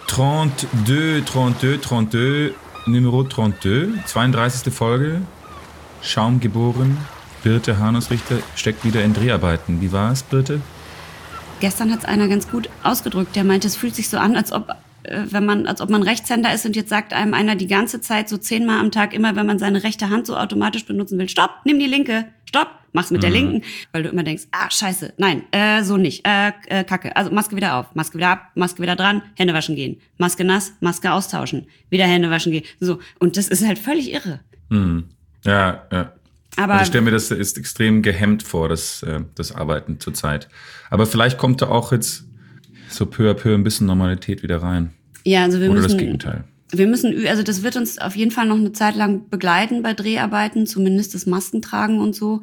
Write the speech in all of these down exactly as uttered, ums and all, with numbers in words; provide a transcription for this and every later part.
dreiunddreißig, dreiunddreißig, dreiunddreißig, Numero dreiunddreißig, zweiunddreißigste Folge, Schaum geboren, Birte Hanusrichter steckt wieder in Dreharbeiten. Wie war es, Birte? Gestern hat es einer ganz gut ausgedrückt, der meinte, es fühlt sich so an, als ob, äh, wenn man, als ob man Rechtshänder ist und jetzt sagt einem einer die ganze Zeit so zehnmal am Tag, immer wenn man seine rechte Hand so automatisch benutzen will, stopp, nimm die linke, stopp, mach's mit mhm. der linken, weil du immer denkst, ah, scheiße, nein, äh, so nicht, äh, äh, kacke, also Maske wieder auf, Maske wieder ab, Maske wieder dran, Hände waschen gehen, Maske nass, Maske austauschen, wieder Hände waschen gehen, so, und das ist halt völlig irre. Mhm. Ja, ja. Aber also ich stelle mir das ist extrem gehemmt vor, das, das Arbeiten zurzeit. Aber vielleicht kommt da auch jetzt so peu à peu ein bisschen Normalität wieder rein. Ja, also wir Oder müssen, das Gegenteil. Wir müssen, also das wird uns auf jeden Fall noch eine Zeit lang begleiten bei Dreharbeiten, zumindest das Maskentragen und so.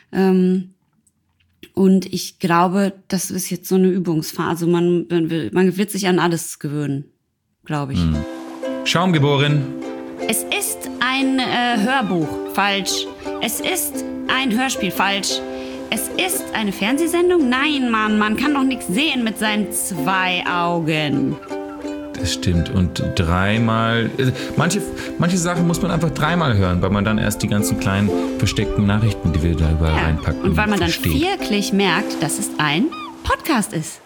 Und ich glaube, das ist jetzt so eine Übungsphase. Man, man wird sich an alles gewöhnen, glaube ich. Hm. Schaum geboren. Es ist ein äh, Hörbuch, falsch. Es ist ein Hörspiel, falsch. Es ist eine Fernsehsendung? Nein, Mann, man kann doch nichts sehen mit seinen zwei Augen. Das stimmt. Und dreimal... Manche, manche Sachen muss man einfach dreimal hören, weil man dann erst die ganzen kleinen versteckten Nachrichten, die wir da überall ja. reinpacken, und weil man dann versteht. wirklich merkt, dass es ein Podcast ist.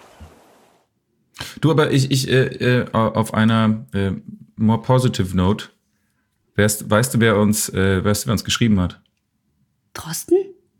Du, aber ich, ich äh, äh, auf einer äh, more positive note, weißt, weißt du, wer uns, äh, weißt du, wer uns geschrieben hat? Drosten?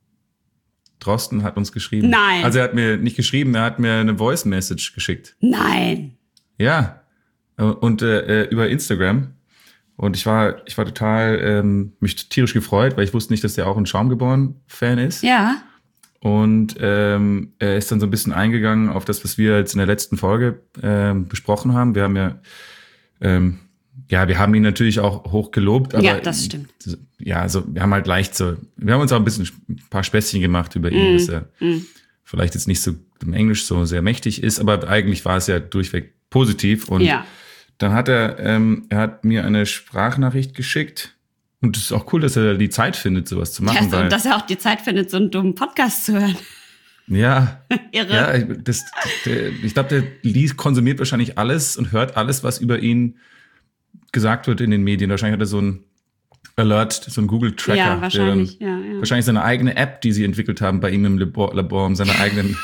Drosten hat uns geschrieben. Nein. Also er hat mir nicht geschrieben, er hat mir eine Voice-Message geschickt. Nein. Ja. Und äh, über Instagram. Und ich war, ich war total, ähm, mich tierisch gefreut, weil ich wusste nicht, dass der auch ein Schaumgeboren-Fan ist. Ja. Und ähm, er ist dann so ein bisschen eingegangen auf das, was wir jetzt in der letzten Folge ähm, besprochen haben. Wir haben ja, ähm, ja, wir haben ihn natürlich auch hoch gelobt. Aber ja, das stimmt. Ja, also wir haben halt leicht so, wir haben uns auch ein bisschen ein paar Späßchen gemacht über ihn, mm, dass er mm. vielleicht jetzt nicht so im Englisch so sehr mächtig ist, aber eigentlich war es ja durchweg positiv. Und ja. dann hat er, ähm, er hat mir eine Sprachnachricht geschickt. Und es ist auch cool, dass er die Zeit findet, sowas zu machen. Ja, weil, und dass er auch die Zeit findet, so einen dummen Podcast zu hören. Ja. Irre. Ja, das, der, ich glaube, der liest, konsumiert wahrscheinlich alles und hört alles, was über ihn gesagt wird in den Medien. Wahrscheinlich hat er so ein Alert, so ein Google-Tracker. Ja, wahrscheinlich. Der dann, ja, ja. Wahrscheinlich seine eigene App, die sie entwickelt haben bei ihm im Labor, Labor um seine eigenen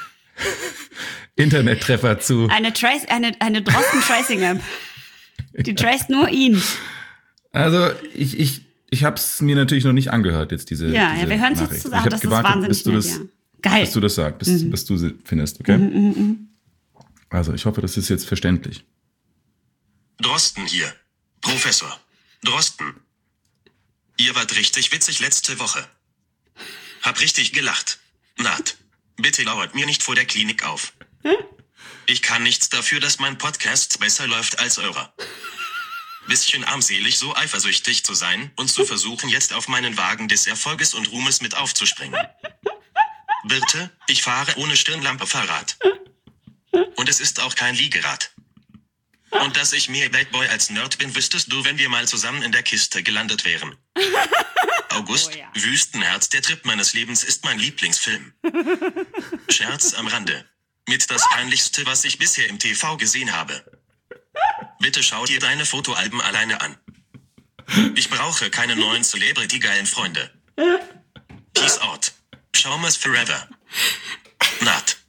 Internet-Treffer zu... Eine, Trace, eine, eine Drosten-Tracing-App. Die traced nur ihn. Also ich, ich, ich habe es mir natürlich noch nicht angehört, jetzt diese Ja, diese ja, wir hören es Nachricht. jetzt zusammen. Ich Das habe gewartet, ist wahnsinnig bis du nett, das, ja. Geil. bis du das sagst, bis, mhm. bis du sie findest, okay? Mhm, mhm, mhm. Also ich hoffe, das ist jetzt verständlich. Drosten hier. Professor. Drosten. Ihr wart richtig witzig letzte Woche. Hab richtig gelacht. Naht. Bitte lauert mir nicht vor der Klinik auf. Ich kann nichts dafür, dass mein Podcast besser läuft als eurer. Bisschen armselig, so eifersüchtig zu sein und zu versuchen, jetzt auf meinen Wagen des Erfolges und Ruhmes mit aufzuspringen. Birte, ich fahre ohne Stirnlampe Fahrrad. Und es ist auch kein Liegerad. Und dass ich mehr Bad Boy als Nerd bin, wüsstest du, wenn wir mal zusammen in der Kiste gelandet wären. August, oh ja. Wüstenherz, der Trip meines Lebens ist mein Lieblingsfilm. Scherz am Rande. Mit das Peinlichste, was ich bisher im T V gesehen habe. Bitte schau dir deine Fotoalben alleine an. Ich brauche keine neuen Celebrity-geilen Freunde. Peace out. Schaumers forever. Naht.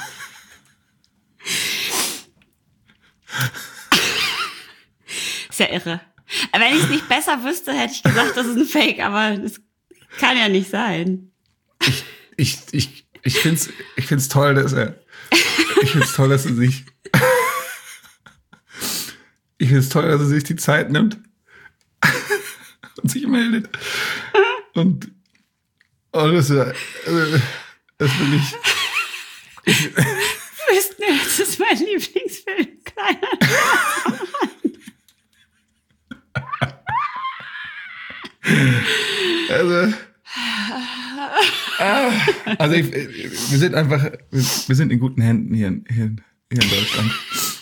Ist ja irre. Wenn ich es nicht besser wüsste, hätte ich gesagt, das ist ein Fake, aber das kann ja nicht sein. Ich, ich, ich, ich finde es ich find's toll, dass er. Ich finde es toll, dass er sich. Ich finde es toll, dass er sich die Zeit nimmt und sich meldet. Und. Oh, das ist ja. Das will ich. ich Wüstenherz ist mein Lieblingsfilm. Kleiner. Also, ah, also ich, wir sind einfach, wir, wir sind in guten Händen hier, in- hier, in- hier in Deutschland.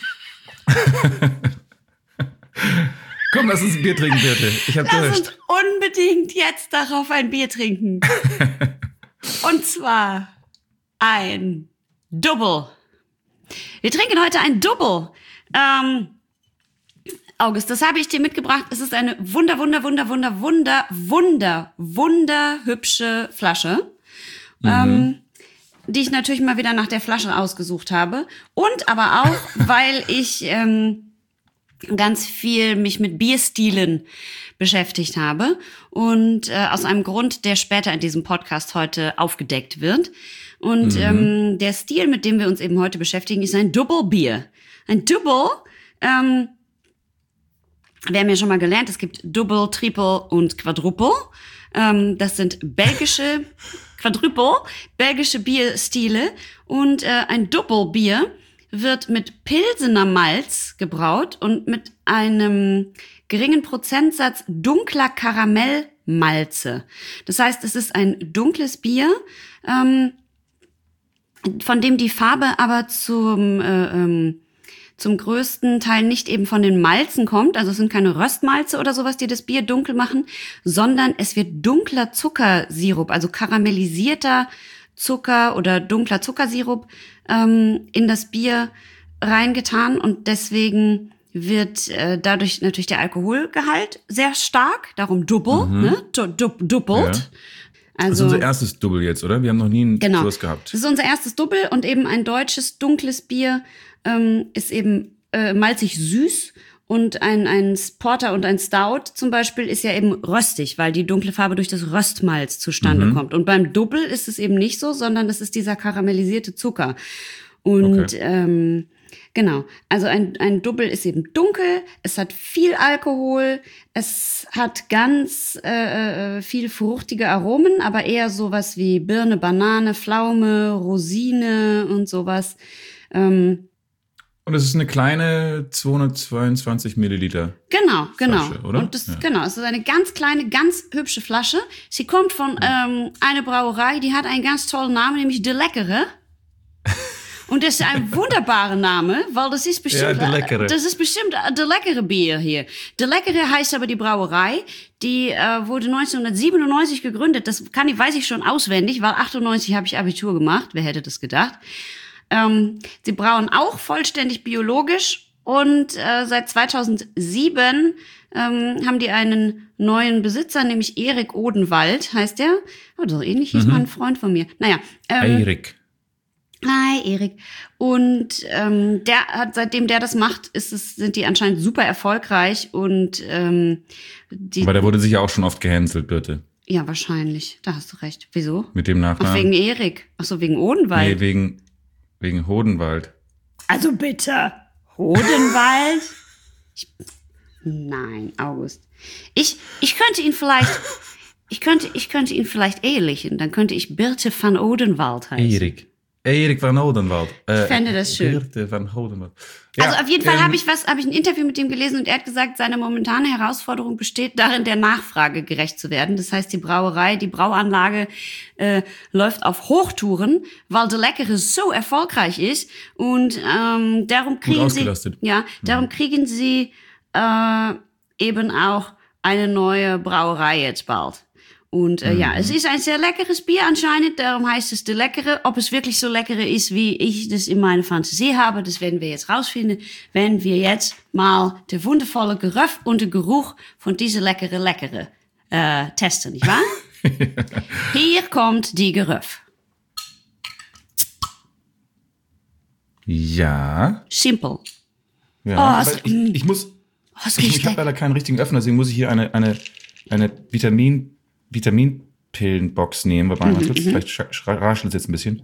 Komm, lass uns ein Bier trinken, Birte. Ich hab Lass Durst. uns unbedingt jetzt darauf ein Bier trinken. Und zwar ein Double. Wir trinken heute ein Double. Ähm, August, das habe ich dir mitgebracht. Es ist eine wunder, wunder, wunder, wunder, wunder, wunder, wunderhübsche Flasche, mhm. ähm, die ich natürlich mal wieder nach der Flasche ausgesucht habe. Und aber auch, weil ich ähm, ganz viel mich mit Bierstilen beschäftigt habe und äh, aus einem Grund, der später in diesem Podcast heute aufgedeckt wird. Und mhm. ähm, der Stil, mit dem wir uns eben heute beschäftigen, ist ein Double Bier. Ein Double, ähm, wir haben ja schon mal gelernt, es gibt Double, Triple und Quadruple. Ähm, das sind belgische, Quadruple, belgische Bierstile. Und äh, ein Double Bier wird mit Pilsener Malz gebraut und mit einem geringen Prozentsatz dunkler Karamellmalze. Das heißt, es ist ein dunkles Bier, ähm, von dem die Farbe aber zum äh, ähm, zum größten Teil nicht eben von den Malzen kommt, also es sind keine Röstmalze oder sowas, die das Bier dunkel machen, sondern es wird dunkler Zuckersirup, also karamellisierter Zucker oder dunkler Zuckersirup ähm, in das Bier reingetan und deswegen wird äh, dadurch natürlich der Alkoholgehalt sehr stark, darum double, mhm. ne, du, du, doppelt. Ja. Also, das ist unser erstes Double jetzt, oder? Wir haben noch nie einen genau. Kurs gehabt. Das ist unser erstes Double und eben ein deutsches dunkles Bier ähm, ist eben äh, malzig süß und ein, ein Porter und ein Stout zum Beispiel ist ja eben röstig, weil die dunkle Farbe durch das Röstmalz zustande mhm. kommt. Und beim Double ist es eben nicht so, sondern es ist dieser karamellisierte Zucker. Und okay. ähm, genau, also ein, ein Double ist eben dunkel, es hat viel Alkohol, es hat ganz äh, viel fruchtige Aromen, aber eher sowas wie Birne, Banane, Pflaume, Rosine und sowas. Ähm, und es ist eine kleine zweihundertzweiundzwanzig Milliliter. Genau, genau. Flasche, oder? Und das, ja. genau, es ist eine ganz kleine, ganz hübsche Flasche. Sie kommt von ähm, einer Brauerei, die hat einen ganz tollen Namen, nämlich De Lekkere. Und das ist ein wunderbarer Name, weil das ist bestimmt, ja, De Lekkere. das ist bestimmt De Lekkere Bier hier. De Lekkere heißt aber die Brauerei, die äh, wurde neunzehnhundertsiebenundneunzig gegründet. Das kann ich, weiß ich schon auswendig, weil achtundneunzig habe ich Abitur gemacht. Wer hätte das gedacht? Ähm, sie brauen auch vollständig biologisch und äh, seit zweitausendsieben ähm, haben die einen neuen Besitzer, nämlich Erik Odenwald, heißt der. Oh, so ähnlich hieß mhm. mal ein Freund von mir. Naja. Ähm, Erik. Hi, Erik. Und ähm, der hat, seitdem der das macht, ist es, sind die anscheinend super erfolgreich und ähm, die. Aber der wurde sicher auch schon oft gehänselt, bitte. Ja, wahrscheinlich. Da hast du recht. Wieso? Mit dem Nachnamen. Ach, wegen Erik. Ach so, wegen Odenwald. Nee, wegen, wegen Hodenwald. Also bitte. Hodenwald? ich, nein, August. Ich, ich könnte ihn vielleicht, ich könnte, ich könnte ihn vielleicht ehelichen. Dann könnte ich Birte van Odenwald heißen. Erik. Erik van Odenwald. Äh, ich fände das schön. Birte van Odenwald. Ja, also auf jeden Fall ähm, habe ich was, habe ich ein Interview mit ihm gelesen und er hat gesagt, seine momentane Herausforderung besteht darin, der Nachfrage gerecht zu werden. Das heißt, die Brauerei, die Brauanlage äh, läuft auf Hochtouren, weil De Lekkere so erfolgreich ist und ähm, darum kriegen sie, ja, darum ja. kriegen sie äh, eben auch eine neue Brauerei jetzt bald. Und äh, mhm. ja, es ist ein sehr leckeres Bier anscheinend, darum heißt es De Lekkere. Ob es wirklich so lecker ist, wie ich das in meiner Fantasie habe, das werden wir jetzt rausfinden, wenn wir jetzt mal der wundervolle Geruch und der Geruch von dieser leckere Lekkere äh, testen, nicht wahr? Hier kommt die Geruch. Ja. Simpel. Ja, oh, ich, ich muss, oh, ich, ich habe leider keinen richtigen Öffner, deswegen muss ich hier eine, eine, eine Vitamin Vitaminpillenbox nehmen, weil man mhm, vielleicht raschelt es jetzt ein bisschen.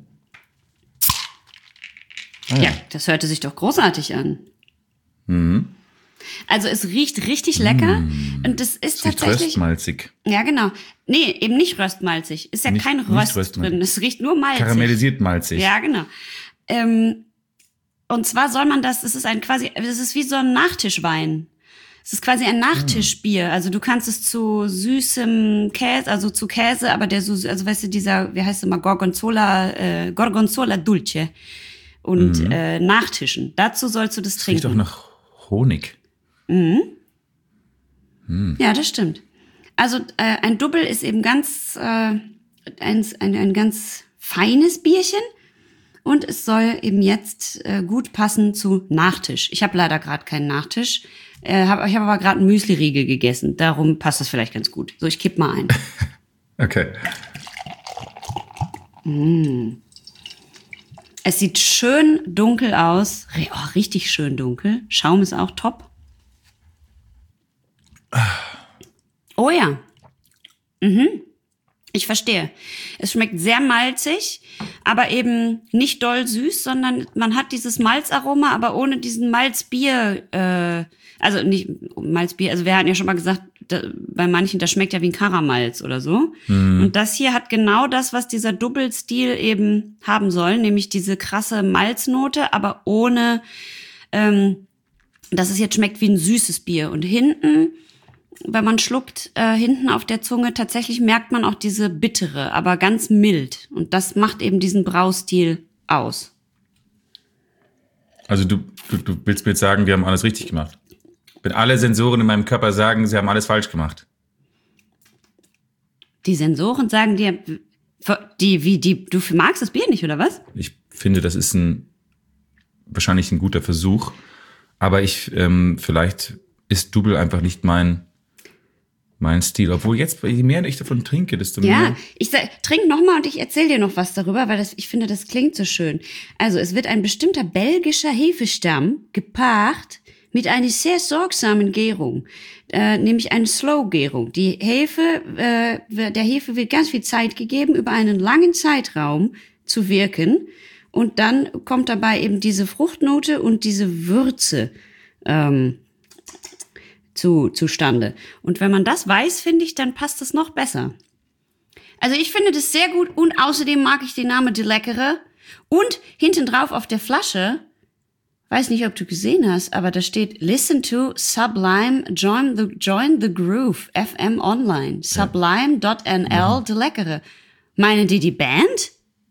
Ah, ja. ja, das hörte sich doch großartig an. Mhm. Also es riecht richtig lecker mhm. und das ist es tatsächlich riecht röstmalzig. Ja, genau. Nee, eben nicht röstmalzig. Ist ja nicht, kein Röst drin. Es riecht nur malzig. Karamellisiert malzig. Ja, genau. Ähm, und zwar soll man das, es ist ein quasi, es ist wie so ein Nachtischwein. Es ist quasi ein Nachtischbier. Also du kannst es zu süßem Käse, also zu Käse, aber der so, also weißt du, dieser, wie heißt es immer, Gorgonzola, äh, Gorgonzola Dulce und mhm. äh, Nachtischen. Dazu sollst du das, das trinken. Riecht doch nach Honig. Mhm. Mhm. Ja, das stimmt. Also äh, ein Double ist eben ganz äh, ein, ein, ein ganz feines Bierchen Und es soll eben jetzt äh, gut passen zu Nachtisch. Ich habe leider gerade keinen Nachtisch. Äh, hab, ich habe aber gerade einen Müsli-Riegel gegessen. Darum passt das vielleicht ganz gut. So, ich kipp mal ein. Okay. Mm. Es sieht schön dunkel aus. Oh, richtig schön dunkel. Schaum ist auch top. Oh ja. Mhm. Ich verstehe. Es schmeckt sehr malzig, aber eben nicht doll süß, sondern man hat dieses Malzaroma, aber ohne diesen Malzbier, äh, also nicht Malzbier, also wir hatten ja schon mal gesagt, da, bei manchen, das schmeckt ja wie ein Karamalz oder so. Mhm. Und das hier hat genau das, was dieser Double-Stil eben haben soll, nämlich diese krasse Malznote, aber ohne, ähm, dass es jetzt schmeckt wie ein süßes Bier. Und hinten, wenn man schluckt, äh, hinten auf der Zunge, tatsächlich merkt man auch diese bittere, aber ganz mild. Und das macht eben diesen Braustil aus. Also du, du, du willst mir jetzt sagen, wir haben alles richtig gemacht? Wenn alle Sensoren in meinem Körper sagen, sie haben alles falsch gemacht? Die Sensoren sagen dir, die, wie, die, du magst das Bier nicht, oder was? Ich finde, das ist ein, wahrscheinlich ein guter Versuch. Aber ich, ähm, vielleicht ist Double einfach nicht mein... Mein Stil. Obwohl jetzt, je mehr ich davon trinke, desto mehr... Ja, ich sag, trink noch mal und ich erzähle dir noch was darüber, weil das, ich finde, das klingt so schön. Also, es wird ein bestimmter belgischer Hefestamm gepaart mit einer sehr sorgsamen Gärung, äh, nämlich eine Slow-Gärung. Die Hefe, äh, der Hefe wird ganz viel Zeit gegeben, über einen langen Zeitraum zu wirken. Und dann kommt dabei eben diese Fruchtnote und diese Würze ähm, zu, zustande. Und wenn man das weiß, finde ich, dann passt das noch besser. Also ich finde das sehr gut und außerdem mag ich den Namen De Lekkere. Und hinten drauf auf der Flasche, weiß nicht, ob du gesehen hast, aber da steht Listen to Sublime, join the, join the groove, F M online, sublime dot n l, De Lekkere. Meinen die die Band?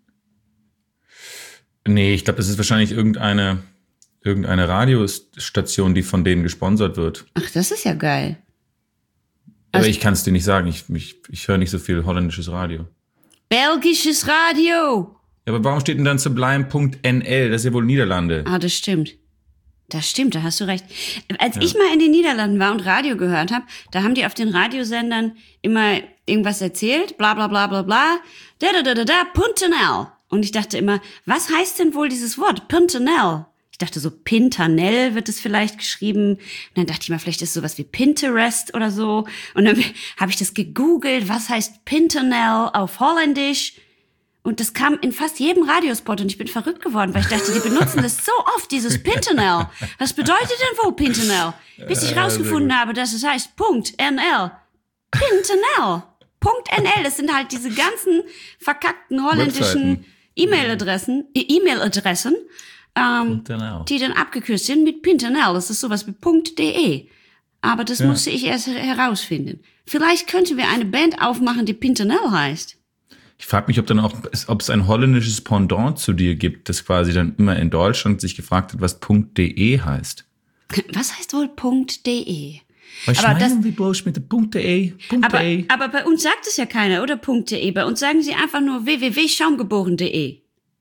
Nee, ich glaube, das ist wahrscheinlich irgendeine... Irgendeine Radiostation, die von denen gesponsert wird. Ach, das ist ja geil. Aber Also, ich kann es dir nicht sagen. Ich, ich, ich höre nicht so viel holländisches Radio. Belgisches Radio. Ja, aber warum steht denn dann sublime punkt n l? Das ist ja wohl Niederlande. Ah, das stimmt. Das stimmt, da hast du recht. Als Ja. ich mal in den Niederlanden war und Radio gehört habe, da haben die auf den Radiosendern immer irgendwas erzählt, bla bla bla bla bla, da da da da da, Puntenel. Und ich dachte immer, was heißt denn wohl dieses Wort, Puntenel? Ich dachte so, Pintanel wird es vielleicht geschrieben. Und dann dachte ich mal, vielleicht ist es sowas wie Pinterest oder so. Und dann habe ich das gegoogelt, was heißt Pintanel auf Holländisch? Und das kam in fast jedem Radiospot und ich bin verrückt geworden, weil ich dachte, die benutzen das so oft, dieses Pintanel. Was bedeutet denn wohl Pintanel? Bis ich rausgefunden habe, dass es heißt Punkt N L. Pintanel. Punkt N L, das sind halt diese ganzen verkackten holländischen Webseiten. E-Mail-Adressen, äh, E-Mail-Adressen, ähm, die dann abgekürzt sind mit Pintanel. Das ist sowas wie .de. Aber das Ja. musste ich erst herausfinden. Vielleicht könnten wir eine Band aufmachen, die Pintanel heißt. Ich frage mich, ob dann auch, ob es ein holländisches Pendant zu dir gibt, das quasi dann immer in Deutschland sich gefragt hat, was .de heißt. Was heißt wohl .de? Weil Aber das- schmeinen wir bloß mit der .de, Aber, .de. aber bei uns sagt es ja keiner, oder .de. Bei uns sagen sie einfach nur w w w punkt schaumgeboren punkt de.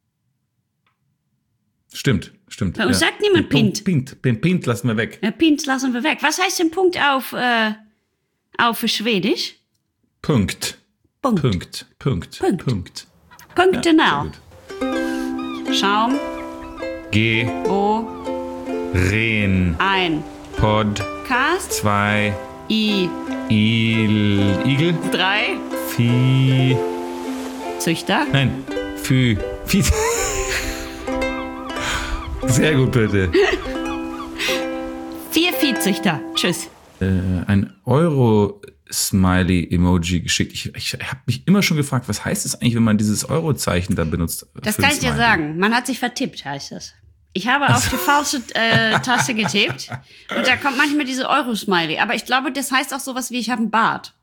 Stimmt, stimmt. Bei uns sagt niemand Den Pint. Pint, den Pint lassen wir weg. Ja, Pint lassen wir weg. Was heißt denn Punkt auf, äh, auf für Schwedisch? Punkt. Punkt. Punkt. Punkt. Punkt. Punkt. Punktenau. sehr gut. Schaum, G. Bo, Ren. ein. Pod. Cast, Zwei. I, Il. Igel. drei. Vieh. Züchter. Nein. Fü. Vieh. Sehr gut, bitte. Vier Viehzüchter. Tschüss. Äh, ein Euro-Smiley-Emoji geschickt. Ich, ich habe mich immer schon gefragt, was heißt es eigentlich, wenn man dieses Euro-Zeichen da benutzt? Das für kann ein ich dir Smiley? sagen. Man hat sich vertippt, heißt das. Ich habe auf die falsche äh, Taste getippt und da kommt manchmal diese Euro-Smiley. Aber ich glaube, das heißt auch sowas wie, ich habe einen Bart.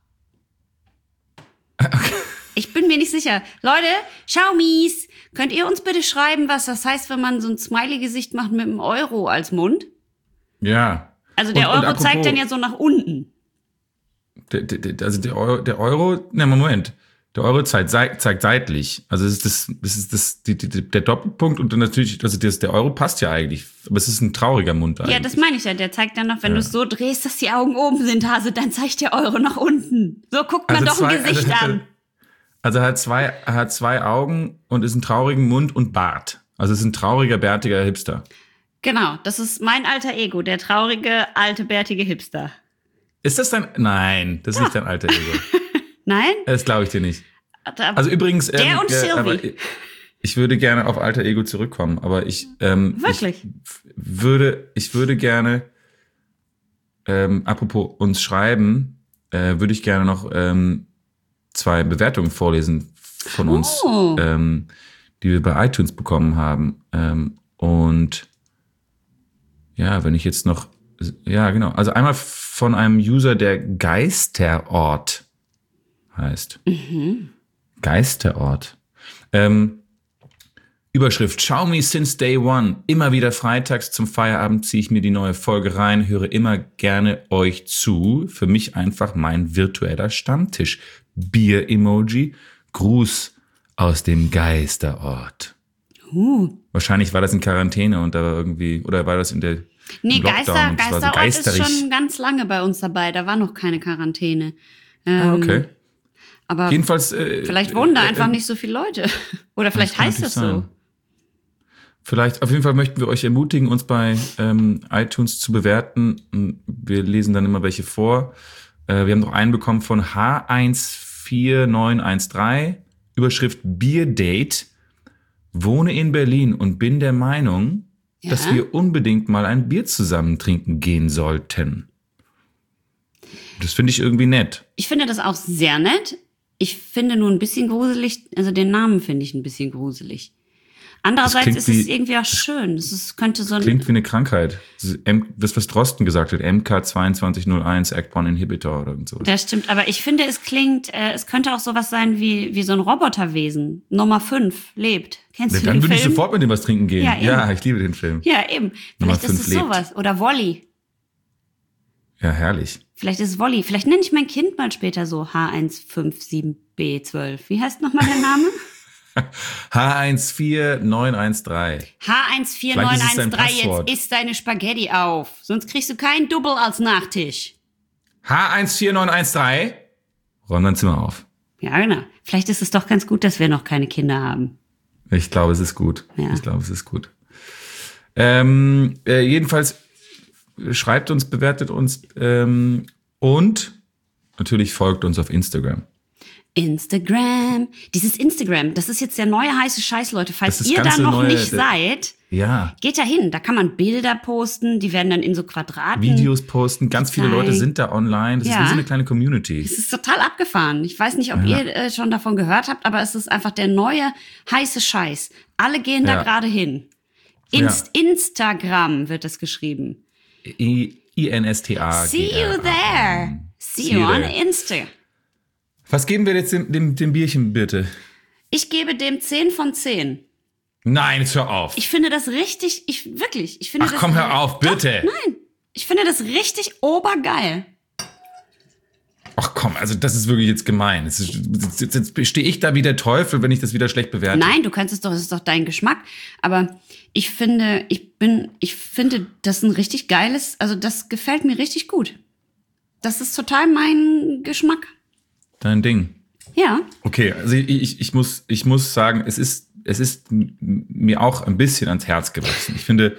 Ich bin mir nicht sicher. Leute, Schaumis, könnt ihr uns bitte schreiben, was das heißt, wenn man so ein Smiley-Gesicht macht mit einem Euro als Mund? Ja. Also der Und- und Euro zeigt apropos- dann ja so nach unten. Der, der, der, also der Euro, der Euro, na Moment, Der Euro zeigt, zeigt seitlich. Also es ist das, das ist das, die, die, der Doppelpunkt und dann natürlich, also das, der Euro passt ja eigentlich. Aber es ist ein trauriger Mund eigentlich. Ja, das meine ich ja. Der zeigt dann noch, wenn Ja. du es so drehst, dass die Augen oben sind, Hase, dann zeigt der Euro nach unten. So guckt man Also doch zwei- ein Gesicht also- an. Also er hat zwei, er hat zwei Augen und ist ein traurigen Mund und Bart. Also es ist ein trauriger, bärtiger Hipster. Genau, das ist mein alter Ego, der traurige, alte, bärtige Hipster. Ist das dein, nein, das ist nicht dein alter Ego. Nein? Das glaube ich dir nicht. Aber Also übrigens, Der ähm, und äh, Sylvie. aber ich, ich würde gerne auf alter Ego zurückkommen, aber ich, ähm, Wirklich? ich f- würde, ich würde gerne, ähm, apropos uns schreiben, äh, würde ich gerne noch ähm, zwei Bewertungen vorlesen von uns, Oh. ähm, die wir bei iTunes bekommen haben. Ähm, und ja, wenn ich jetzt noch, ja genau, also einmal von einem User, der Geisterort heißt. Geisterort. Ähm, Überschrift: Show me since day one. Immer wieder freitags zum Feierabend ziehe ich mir die neue Folge rein, höre immer gerne euch zu. Für mich einfach mein virtueller Stammtisch. Bier-Emoji. Gruß aus dem Geisterort. Uh. Wahrscheinlich war das in Quarantäne und da war irgendwie, oder war das in der Nee, im Lockdown Geister, und es war so Geisterort ist geisterig. schon ganz lange bei uns dabei. Da war noch keine Quarantäne. Ähm, Ah, okay. Aber Jedenfalls. Äh, vielleicht wohnen da äh, einfach äh, nicht so viele Leute. Oder vielleicht kann heißt das natürlich so. sein. Vielleicht, auf jeden Fall möchten wir euch ermutigen, uns bei ähm, iTunes zu bewerten. Wir lesen dann immer welche vor. Äh, wir haben noch einen bekommen von H eins vier neun eins drei. Überschrift: Bierdate. Wohne in Berlin und bin der Meinung, Ja? dass wir unbedingt mal ein Bier zusammen trinken gehen sollten. Das finde ich irgendwie nett. Ich finde das auch sehr nett. Ich finde nur ein bisschen gruselig, also den Namen finde ich ein bisschen gruselig. Andererseits klingt ist es wie- irgendwie auch schön. Es ist, könnte so ein, Klingt wie eine Krankheit. Das, ist M- das was Drosten gesagt hat, M K zwei zwei null eins, Act eins Inhibitor oder irgend so. das stimmt, aber ich finde, es klingt, äh, es könnte auch sowas sein wie, wie so ein Roboterwesen. Nummer fünf lebt. Kennst Ja, du dann den würde ich Film? sofort mit dem was trinken gehen. Ja, eben. Ja, ich liebe den Film. Ja, eben. Nummer Vielleicht ist fünf es lebt. sowas. Oder Wolli. Ja, herrlich. Vielleicht ist es Wolli. Vielleicht nenne ich mein Kind mal später so H eins fünf sieben B zwölf. Wie heißt nochmal der Name? H eins vier neun eins drei. H eins vier neun Vielleicht ist es eins dein drei, Passwort. jetzt isst deine Spaghetti auf. Sonst kriegst du keinen Double als Nachtisch. H eins vier neun eins drei. Räum dein Zimmer auf. Ja, genau. Vielleicht ist es doch ganz gut, dass wir noch keine Kinder haben. Ich glaube, es ist gut. Ja. Ich glaube, es ist gut. Ähm, äh, jedenfalls schreibt uns, bewertet uns ähm, und natürlich folgt uns auf Instagram. Instagram. Dieses Instagram, das ist jetzt der neue heiße Scheiß, Leute. Falls Das ist ihr da ganze noch neue- nicht der- seid, Ja. geht da hin. Da kann man Bilder posten, die werden dann in so Quadraten. Videos posten. Ganz viele Gezeigt. Leute sind da online. Das Ja. ist wie so eine kleine Community. Es ist total abgefahren. Ich weiß nicht, ob Ja. ihr äh, schon davon gehört habt, aber es ist einfach der neue heiße Scheiß. Alle gehen da Ja. gerade hin. Inst Instagram wird es geschrieben. I N S T A. See you there. See, See you you on there. Insta. Was geben wir jetzt dem, dem, dem Bierchen bitte? Ich gebe dem zehn von zehn. Nein, jetzt hör auf. Ich finde das richtig, ich wirklich, ich finde Ach das. komm, hör auf, bitte. Doch, nein, ich finde das richtig obergeil. Ach komm, also das ist wirklich jetzt gemein. Jetzt, jetzt, jetzt, jetzt stehe ich da wie der Teufel, wenn ich das wieder schlecht bewerte. Nein, du kannst es doch, es ist doch dein Geschmack. Aber ich finde, ich bin, ich finde das ein richtig geiles, also das gefällt mir richtig gut. Das ist total mein Geschmack. Dein Ding. Ja. Okay, also ich, ich, ich, muss, ich muss sagen, es ist, es ist m- mir auch ein bisschen ans Herz gewachsen. Ich finde,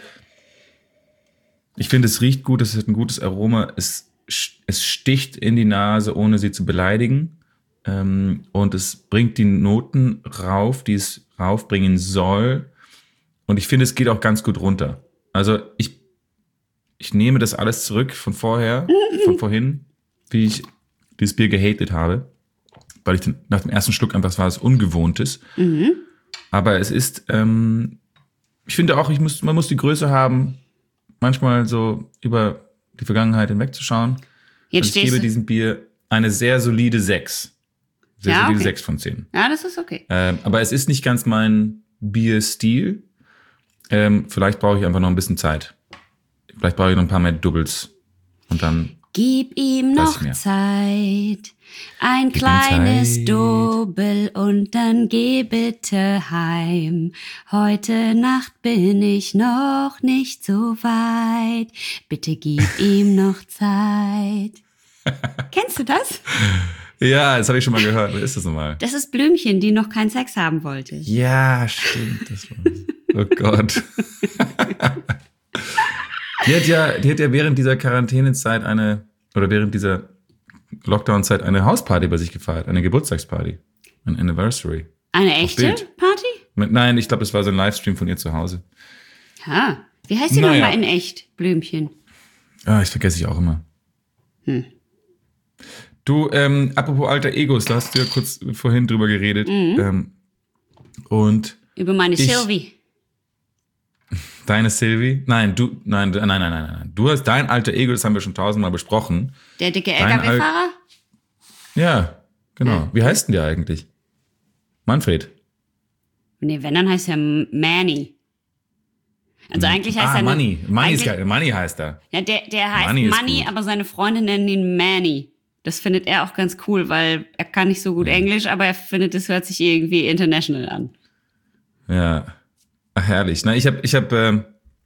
ich finde, es riecht gut, es hat ein gutes Aroma, es, es sticht in die Nase, ohne sie zu beleidigen. Ähm, und es bringt die Noten rauf, die es raufbringen soll. Und ich finde, es geht auch ganz gut runter. Also ich, ich nehme das alles zurück von vorher, von vorhin, wie ich dieses Bier gehatet habe. Weil ich den, nach dem ersten Schluck einfach, es war was Ungewohntes. Mhm. Aber es ist, ähm, ich finde auch, ich muss, man muss die Größe haben, manchmal so über die Vergangenheit hinwegzuschauen. Jetzt Und ich stehst gebe du. diesem Bier eine sehr solide sechs. Sehr Ja, solide okay. sechs von zehn. Ja, das ist okay. Ähm, aber es ist nicht ganz mein Bierstil. Ähm, vielleicht brauche ich einfach noch ein bisschen Zeit. Vielleicht brauche ich noch ein paar mehr Doubles. Und dann Gib ihm Weiß noch ich mir. Zeit, ein Gib ihm kleines Zeit. Double und dann geh bitte heim. Heute Nacht bin ich noch nicht so weit, bitte gib ihm noch Zeit. Kennst du das? Ja, das habe ich schon mal gehört. Wer ist das nochmal? Das ist Blümchen, die noch keinen Sex haben wollte. Ja, stimmt. Das war's. Oh Gott. Die hat ja, die hat ja während dieser Quarantänezeit eine, oder während dieser Lockdown-Zeit eine Hausparty bei sich gefeiert, eine Geburtstagsparty, ein Anniversary. Eine echte Bild. Party? Mit, nein, ich glaube, es war so ein Livestream von ihr zu Hause. Ja. Wie heißt die Naja. nochmal in echt, Blümchen? Ah, ich vergesse ich auch immer. Hm. Du, ähm, apropos alter Egos, da hast du ja kurz vorhin drüber geredet. Mhm. Ähm, und Über meine Ich- Sylvie. deine Sylvie? Nein, du, nein, nein, nein, nein, nein, nein. Du hast dein alter Ego, das haben wir schon tausendmal besprochen. Der dicke Dein L K W-Fahrer? Ja, genau. Ja. Wie heißt denn der eigentlich? Manfred. Nee, wenn, dann heißt er Manny. Also eigentlich heißt ah, er... eine- Money. Money, ist eigentlich- geil. Money heißt er. Ja, der, der heißt Money Money, ist gut. aber seine Freunde nennen ihn Manny. Das findet er auch ganz cool, weil er kann nicht so gut Englisch, aber er findet, es hört sich irgendwie international an. Ja. Ach, herrlich. Na, ich habe, ich habe, ähm,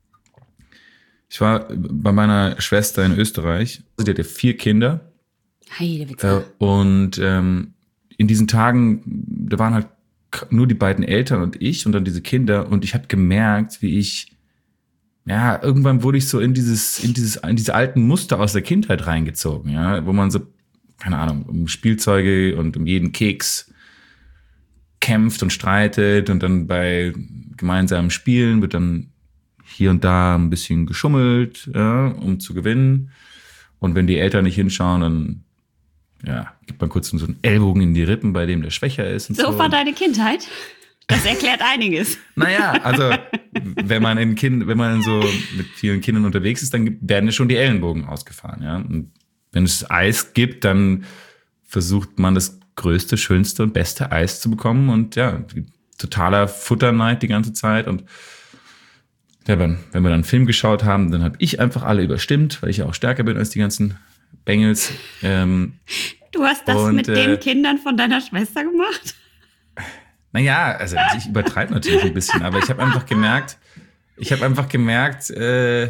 ich war bei meiner Schwester in Österreich. Die hatte vier Kinder. Heidewitzka. Äh, und ähm, in diesen Tagen, da waren halt k- nur die beiden Eltern und ich und dann diese Kinder. Und ich habe gemerkt, wie ich, ja, irgendwann wurde ich so in dieses, in dieses, in diese alten Muster aus der Kindheit reingezogen, ja, wo man so, keine Ahnung, um Spielzeuge und um jeden Keks kämpft und streitet und dann bei gemeinsamen Spielen wird dann hier und da ein bisschen geschummelt, ja, um zu gewinnen. Und wenn die Eltern nicht hinschauen, dann ja, gibt man kurz so einen Ellbogen in die Rippen, bei dem der schwächer ist. Und so, So war deine Kindheit? Das erklärt einiges. Naja, also wenn man in kind, wenn man so mit vielen Kindern unterwegs ist, dann werden ja schon die Ellenbogen ausgefahren. Ja? Und wenn es Eis gibt, dann versucht man das größte, schönste und beste Eis zu bekommen. Und ja, totaler Futterneid die ganze Zeit. Und ja, wenn, wenn wir dann einen Film geschaut haben, dann habe ich einfach alle überstimmt, weil ich ja auch stärker bin als die ganzen Bengels. Ähm, Du hast das Und, mit äh, den Kindern von deiner Schwester gemacht? Naja, also ich übertreibe natürlich ein bisschen, aber ich habe einfach gemerkt, ich habe einfach gemerkt, äh,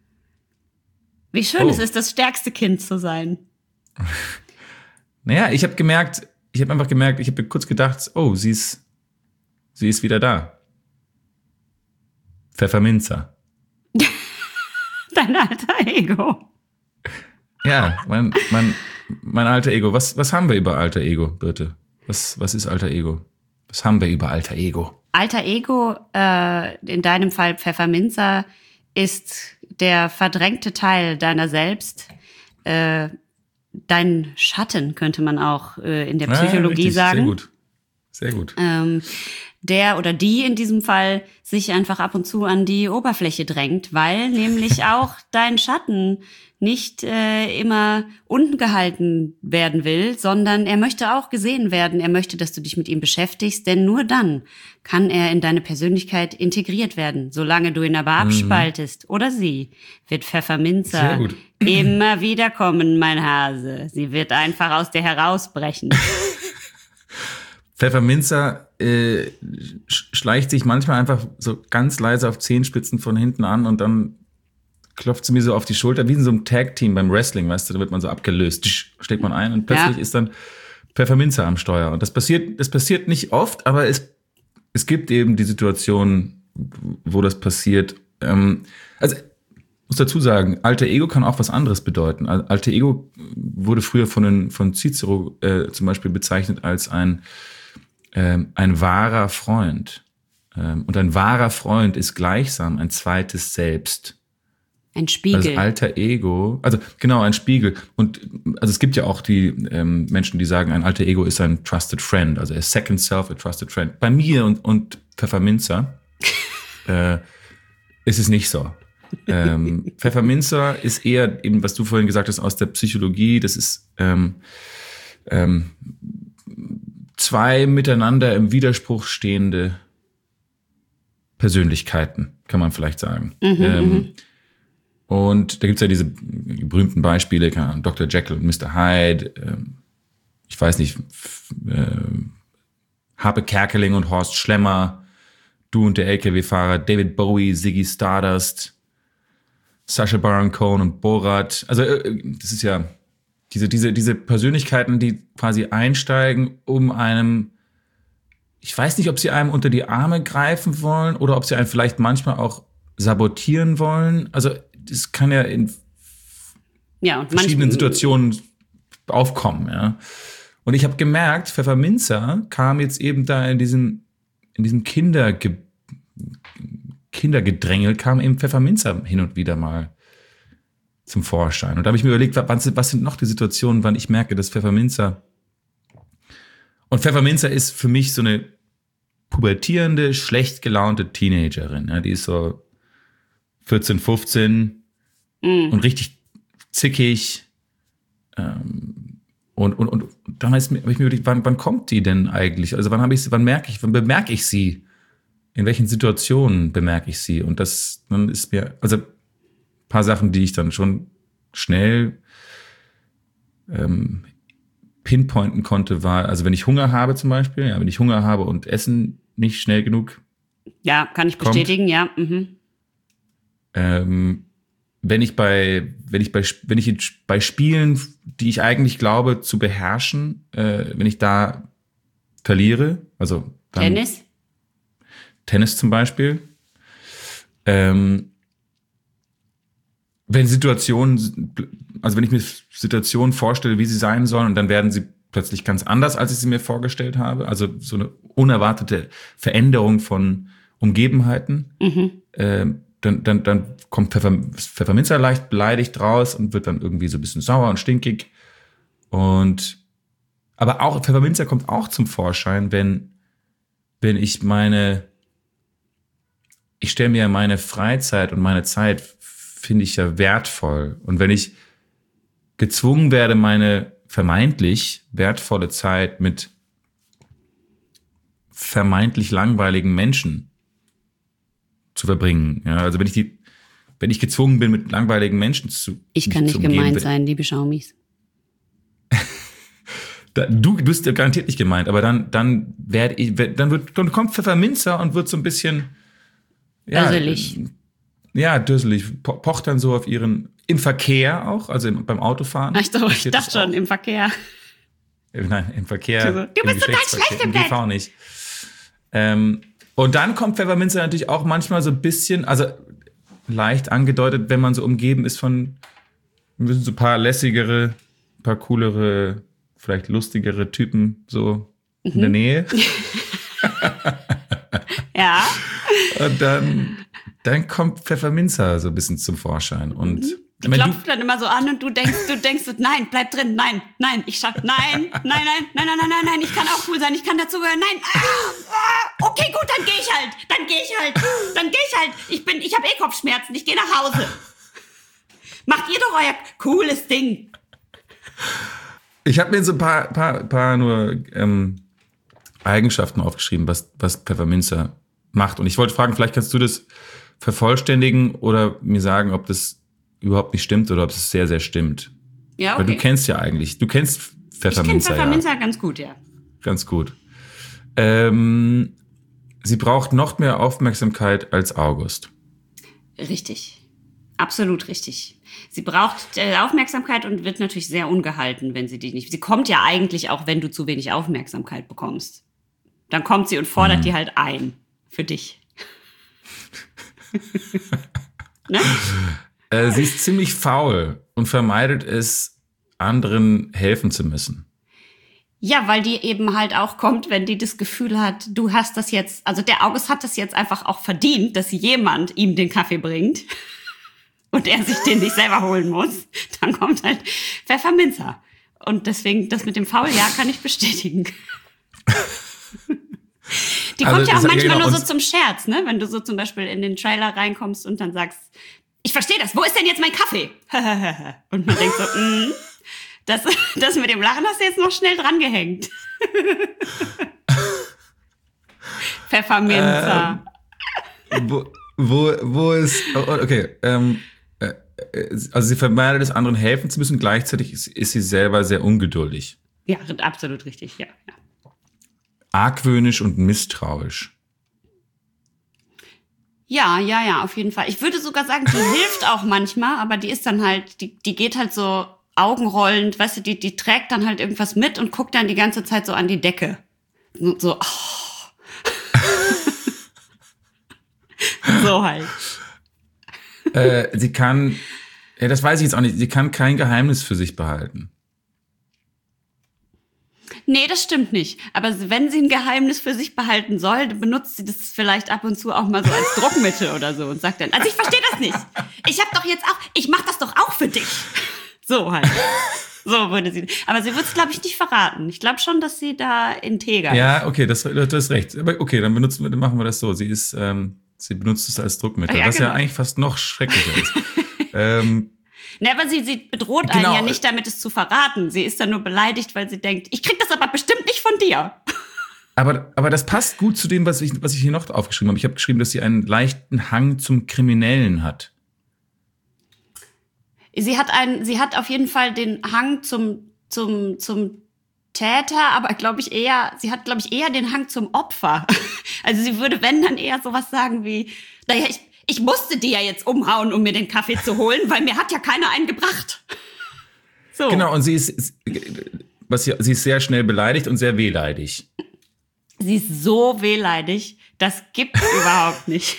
Wie schön Oh. es ist, das stärkste Kind zu sein. naja, ich habe gemerkt, ich habe einfach gemerkt, ich habe kurz gedacht, oh, sie ist, sie ist wieder da. Pfefferminzer. Dein alter Ego. Ja, mein, mein, mein alter Ego. Was, was haben wir über alter Ego, Birte? Was, was ist alter Ego? Was haben wir über alter Ego? Alter Ego, äh, in deinem Fall Pfefferminzer, ist der verdrängte Teil deiner selbst. Äh, dein Schatten, könnte man auch äh, in der Psychologie ja, richtig, sagen. Sehr gut. Sehr gut. Ähm, der oder die in diesem Fall sich einfach ab und zu an die Oberfläche drängt, weil nämlich auch dein Schatten nicht äh, immer unten gehalten werden will, sondern er möchte auch gesehen werden. Er möchte, dass du dich mit ihm beschäftigst, denn nur dann kann er in deine Persönlichkeit integriert werden. Solange du ihn aber abspaltest oder sie, wird Sehr Pfefferminzer gut. immer wieder kommen, mein Hase. Sie wird einfach aus dir herausbrechen. Pfefferminzer äh, sch- schleicht sich manchmal einfach so ganz leise auf Zehenspitzen von hinten an und dann klopft sie mir so auf die Schulter, wie in so einem Tag-Team beim Wrestling, weißt du, da wird man so abgelöst, Tsch, steckt man ein und plötzlich Ja. ist dann Pfefferminzer am Steuer. Und das passiert, das passiert nicht oft, aber es, es gibt eben die Situation, wo das passiert. Ähm, also ich muss dazu sagen, alter Ego kann auch was anderes bedeuten. Al- Alter Ego wurde früher von, den, von Cicero äh, zum Beispiel bezeichnet als ein ähm, ein wahrer Freund. Ähm, und ein wahrer Freund ist gleichsam ein zweites Selbst. Ein Spiegel. Das alter Ego, also genau, ein Spiegel. Und also es gibt ja auch die ähm, Menschen, die sagen, ein alter Ego ist ein trusted friend, also a second self, a trusted friend. Bei mir und, und Pfefferminzer äh, ist es nicht so. Ähm, Pfefferminzer ist eher eben, was du vorhin gesagt hast, aus der Psychologie. Das ist ähm, ähm, zwei miteinander im Widerspruch stehende Persönlichkeiten, kann man vielleicht sagen. Mhm, ähm, Und da gibt's ja diese berühmten Beispiele, keine Ahnung, Doktor Jekyll und Mister Hyde, ähm, ich weiß nicht, äh, Harpe Kerkeling und Horst Schlemmer, Du und der L K W-Fahrer, David Bowie, Ziggy Stardust, Sacha Baron Cohen und Borat. Also äh, das ist ja diese, diese, diese Persönlichkeiten, die quasi einsteigen, um einem, ich weiß nicht, ob sie einem unter die Arme greifen wollen oder ob sie einen vielleicht manchmal auch sabotieren wollen. Also das kann ja in ja, und verschiedenen manch- Situationen aufkommen. Ja. Und ich habe gemerkt, Pfefferminzer kam jetzt eben da in diesem, in diesem Kinderge- Kindergedrängel, kam eben Pfefferminzer hin und wieder mal zum Vorschein. Und da habe ich mir überlegt, was sind, was sind noch die Situationen, wann ich merke, dass Pfefferminzer... Und Pfefferminzer ist für mich so eine pubertierende, schlecht gelaunte Teenagerin. Ja, die ist so vierzehn, fünfzehn mm. und richtig zickig. Ähm, und, und, und dann habe ich mir überlegt, wann, wann kommt die denn eigentlich? Also wann habe ich sie, wann merke ich, wann bemerke ich sie? In welchen Situationen bemerke ich sie? Und das, dann ist mir, also ein paar Sachen, die ich dann schon schnell ähm, pinpointen konnte, war, also wenn ich Hunger habe zum Beispiel, ja, wenn ich Hunger habe und Essen nicht schnell genug Ja, kann ich kommt, bestätigen, ja. Mhm. Ähm, wenn ich bei, wenn ich bei, wenn ich in, bei Spielen, die ich eigentlich glaube zu beherrschen, äh, wenn ich da verliere, also dann, Tennis? Tennis zum Beispiel, ähm, wenn Situationen, also wenn ich mir Situationen vorstelle, wie sie sein sollen, und dann werden sie plötzlich ganz anders, als ich sie mir vorgestellt habe. Also so eine unerwartete Veränderung von Umgebenheiten. Mhm. Ähm, dann, dann, dann kommt Pfeffer, Pfefferminzer leicht beleidigt raus und wird dann irgendwie so ein bisschen sauer und stinkig. Und aber auch Pfefferminzer kommt auch zum Vorschein, wenn, wenn ich meine, ich stelle mir meine Freizeit und meine Zeit finde ich ja wertvoll. Und wenn ich gezwungen werde, meine vermeintlich wertvolle Zeit mit vermeintlich langweiligen Menschen zu verbringen, ja, also wenn ich die, wenn ich gezwungen bin, mit langweiligen Menschen zu Ich kann nicht zu umgeben, gemeint sein, liebe Schaumis. da, du bist ja garantiert nicht gemeint, aber dann, dann werde ich, dann wird, dann kommt Pfefferminzer und wird so ein bisschen, ja, Dusselig. Ja, dusselig, po- pocht dann so auf ihren, im Verkehr auch, also im, beim Autofahren. Ach so, ich passiert dachte das schon, auch. im Verkehr. Äh, Nein, im Verkehr. Also, du im bist total Geschlechtsverkehr, schlecht im im G V Bett. nicht. Ähm, und dann kommt Pfefferminzer natürlich auch manchmal so ein bisschen, also leicht angedeutet, wenn man so umgeben ist von ein bisschen so ein paar lässigere, ein paar coolere, vielleicht lustigere Typen so mhm. in der Nähe. Ja. Und dann, dann kommt Pfefferminzer so ein bisschen zum Vorschein. Und Die ich mein, klopft dann immer so an und du denkst, du denkst, nein, bleib drin, nein, nein, ich schaff, nein, nein, nein, nein, nein, nein, nein, nein, ich kann auch cool sein, ich kann dazugehören, nein, ah, ah, okay, gut, dann geh ich halt, dann geh ich halt, dann geh ich halt, ich bin, ich habe eh Kopfschmerzen, ich gehe nach Hause. Macht ihr doch euer cooles Ding. Ich habe mir so ein paar, paar, paar nur ähm, Eigenschaften aufgeschrieben, was, was Pfefferminzer macht. Und ich wollte fragen, vielleicht kannst du das vervollständigen oder mir sagen, ob das überhaupt nicht stimmt oder ob es sehr, sehr stimmt. Ja, okay. Weil du kennst ja eigentlich, du kennst Pfefferminzer. Ich kenne Pfefferminzer ja. ganz gut, ja. Ganz gut. Ähm, sie braucht noch mehr Aufmerksamkeit als August. Richtig. Absolut richtig. Sie braucht äh, Aufmerksamkeit und wird natürlich sehr ungehalten, wenn sie die nicht... Sie kommt ja eigentlich auch, wenn du zu wenig Aufmerksamkeit bekommst. Dann kommt sie und fordert mhm. die halt ein. Für dich. Ne? Äh, sie ist ziemlich faul und vermeidet es, anderen helfen zu müssen. Ja, weil die eben halt auch kommt, wenn die das Gefühl hat, du hast das jetzt, also der August hat das jetzt einfach auch verdient, dass jemand ihm den Kaffee bringt und er sich den nicht selber holen muss. Dann kommt halt Pfefferminzer. Und deswegen, das mit dem Faul, ja, kann ich bestätigen. Die kommt also, ja auch manchmal ja genau, nur so zum Scherz, ne? Wenn du so zum Beispiel in den Trailer reinkommst und dann sagst, ich verstehe das, wo ist denn jetzt mein Kaffee? Und man denkt so, mm, das, das mit dem Lachen hast du jetzt noch schnell drangehängt. Pfefferminzer. Ähm, wo, wo, wo ist, okay, ähm, also sie vermeidet es, anderen helfen zu müssen, gleichzeitig ist, ist sie selber sehr ungeduldig. Ja, absolut richtig, ja. ja. Argwöhnisch und misstrauisch. Ja, ja, ja, auf jeden Fall. Ich würde sogar sagen, die hilft auch manchmal, aber die ist dann halt, die, die geht halt so augenrollend, weißt du, die, die trägt dann halt irgendwas mit und guckt dann die ganze Zeit so an die Decke. So, so, oh. So halt. Äh, sie kann, ja, das weiß ich jetzt auch nicht, sie kann kein Geheimnis für sich behalten. Nee, das stimmt nicht. Aber wenn sie ein Geheimnis für sich behalten soll, dann benutzt sie das vielleicht ab und zu auch mal so als Druckmittel oder so und sagt dann, also ich verstehe das nicht. Ich hab doch jetzt auch, ich mach das doch auch für dich. So halt. So würde sie. Aber sie wird es, glaube ich, nicht verraten. Ich glaube schon, dass sie da integer ist. Ja, okay, das, du hast recht. Aber okay, dann benutzen wir, dann machen wir das so. Sie ist, ähm, sie benutzt es als Druckmittel, ja, was genau. ja eigentlich fast noch schrecklicher ist. ähm, Ne, aber sie, sie bedroht Genau. einen ja nicht damit, es zu verraten. Sie ist dann nur beleidigt, weil sie denkt, ich krieg das aber bestimmt nicht von dir. aber, aber das passt gut zu dem, was ich, was ich hier noch aufgeschrieben habe. Ich habe geschrieben, dass sie einen leichten Hang zum Kriminellen hat. Sie hat einen, sie hat auf jeden Fall den Hang zum, zum, zum Täter, aber glaube ich eher, sie hat, glaube ich, eher den Hang zum Opfer. Also sie würde, wenn, dann eher sowas sagen wie, naja, ich, ich musste die ja jetzt umhauen, um mir den Kaffee zu holen, weil mir hat ja keiner einen gebracht. So. Genau, und sie ist, was sie, sie ist sehr schnell beleidigt und sehr wehleidig. Sie ist so wehleidig, das gibt's überhaupt nicht.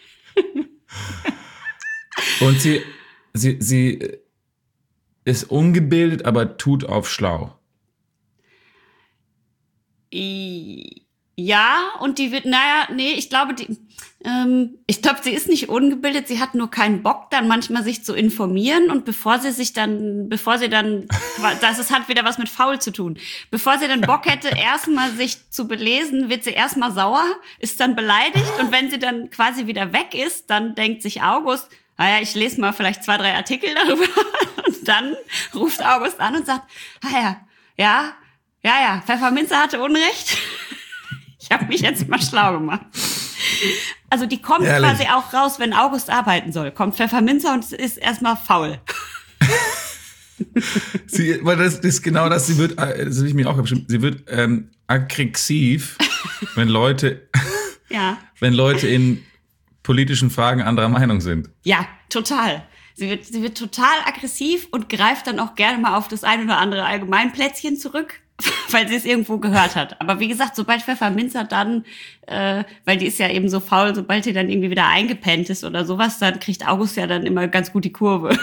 Und sie, sie, sie ist ungebildet, aber tut auf schlau. Ja, und die wird, naja, nee, ich glaube, die, ähm, ich glaube, sie ist nicht ungebildet, sie hat nur keinen Bock, dann manchmal sich zu informieren und bevor sie sich dann, bevor sie dann, das ist, hat wieder was mit faul zu tun, bevor sie dann Bock hätte, erstmal sich zu belesen, wird sie erstmal sauer, ist dann beleidigt und wenn sie dann quasi wieder weg ist, dann denkt sich August, naja, ich lese mal vielleicht zwei, drei Artikel darüber und dann ruft August an und sagt, naja, ja, ja, ja, Pfefferminze hatte Unrecht. Ich habe mich jetzt mal schlau gemacht. Also die kommt Ehrlich? quasi auch raus, wenn August arbeiten soll. Kommt Pfefferminze und ist erstmal faul. Sie, weil das ist genau das, sie wird, das habe ich mir auch geschrieben, sie wird ähm, aggressiv, wenn Leute, Ja. wenn Leute in politischen Fragen anderer Meinung sind. Ja, total. Sie wird, sie wird total aggressiv und greift dann auch gerne mal auf das ein oder andere Allgemeinplätzchen zurück, weil sie es irgendwo gehört hat. Aber wie gesagt, sobald Pfefferminzer dann, äh, weil die ist ja eben so faul, sobald die dann irgendwie wieder eingepennt ist oder sowas, dann kriegt August ja dann immer ganz gut die Kurve.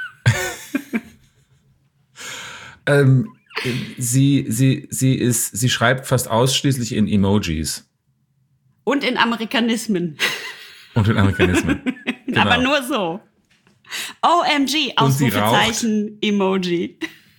ähm, sie, sie, sie ist, sie schreibt fast ausschließlich in Emojis. Und in Amerikanismen. Und in Amerikanismen. Genau. Aber nur so. O M G, Und sie Ausrufezeichen, Emoji.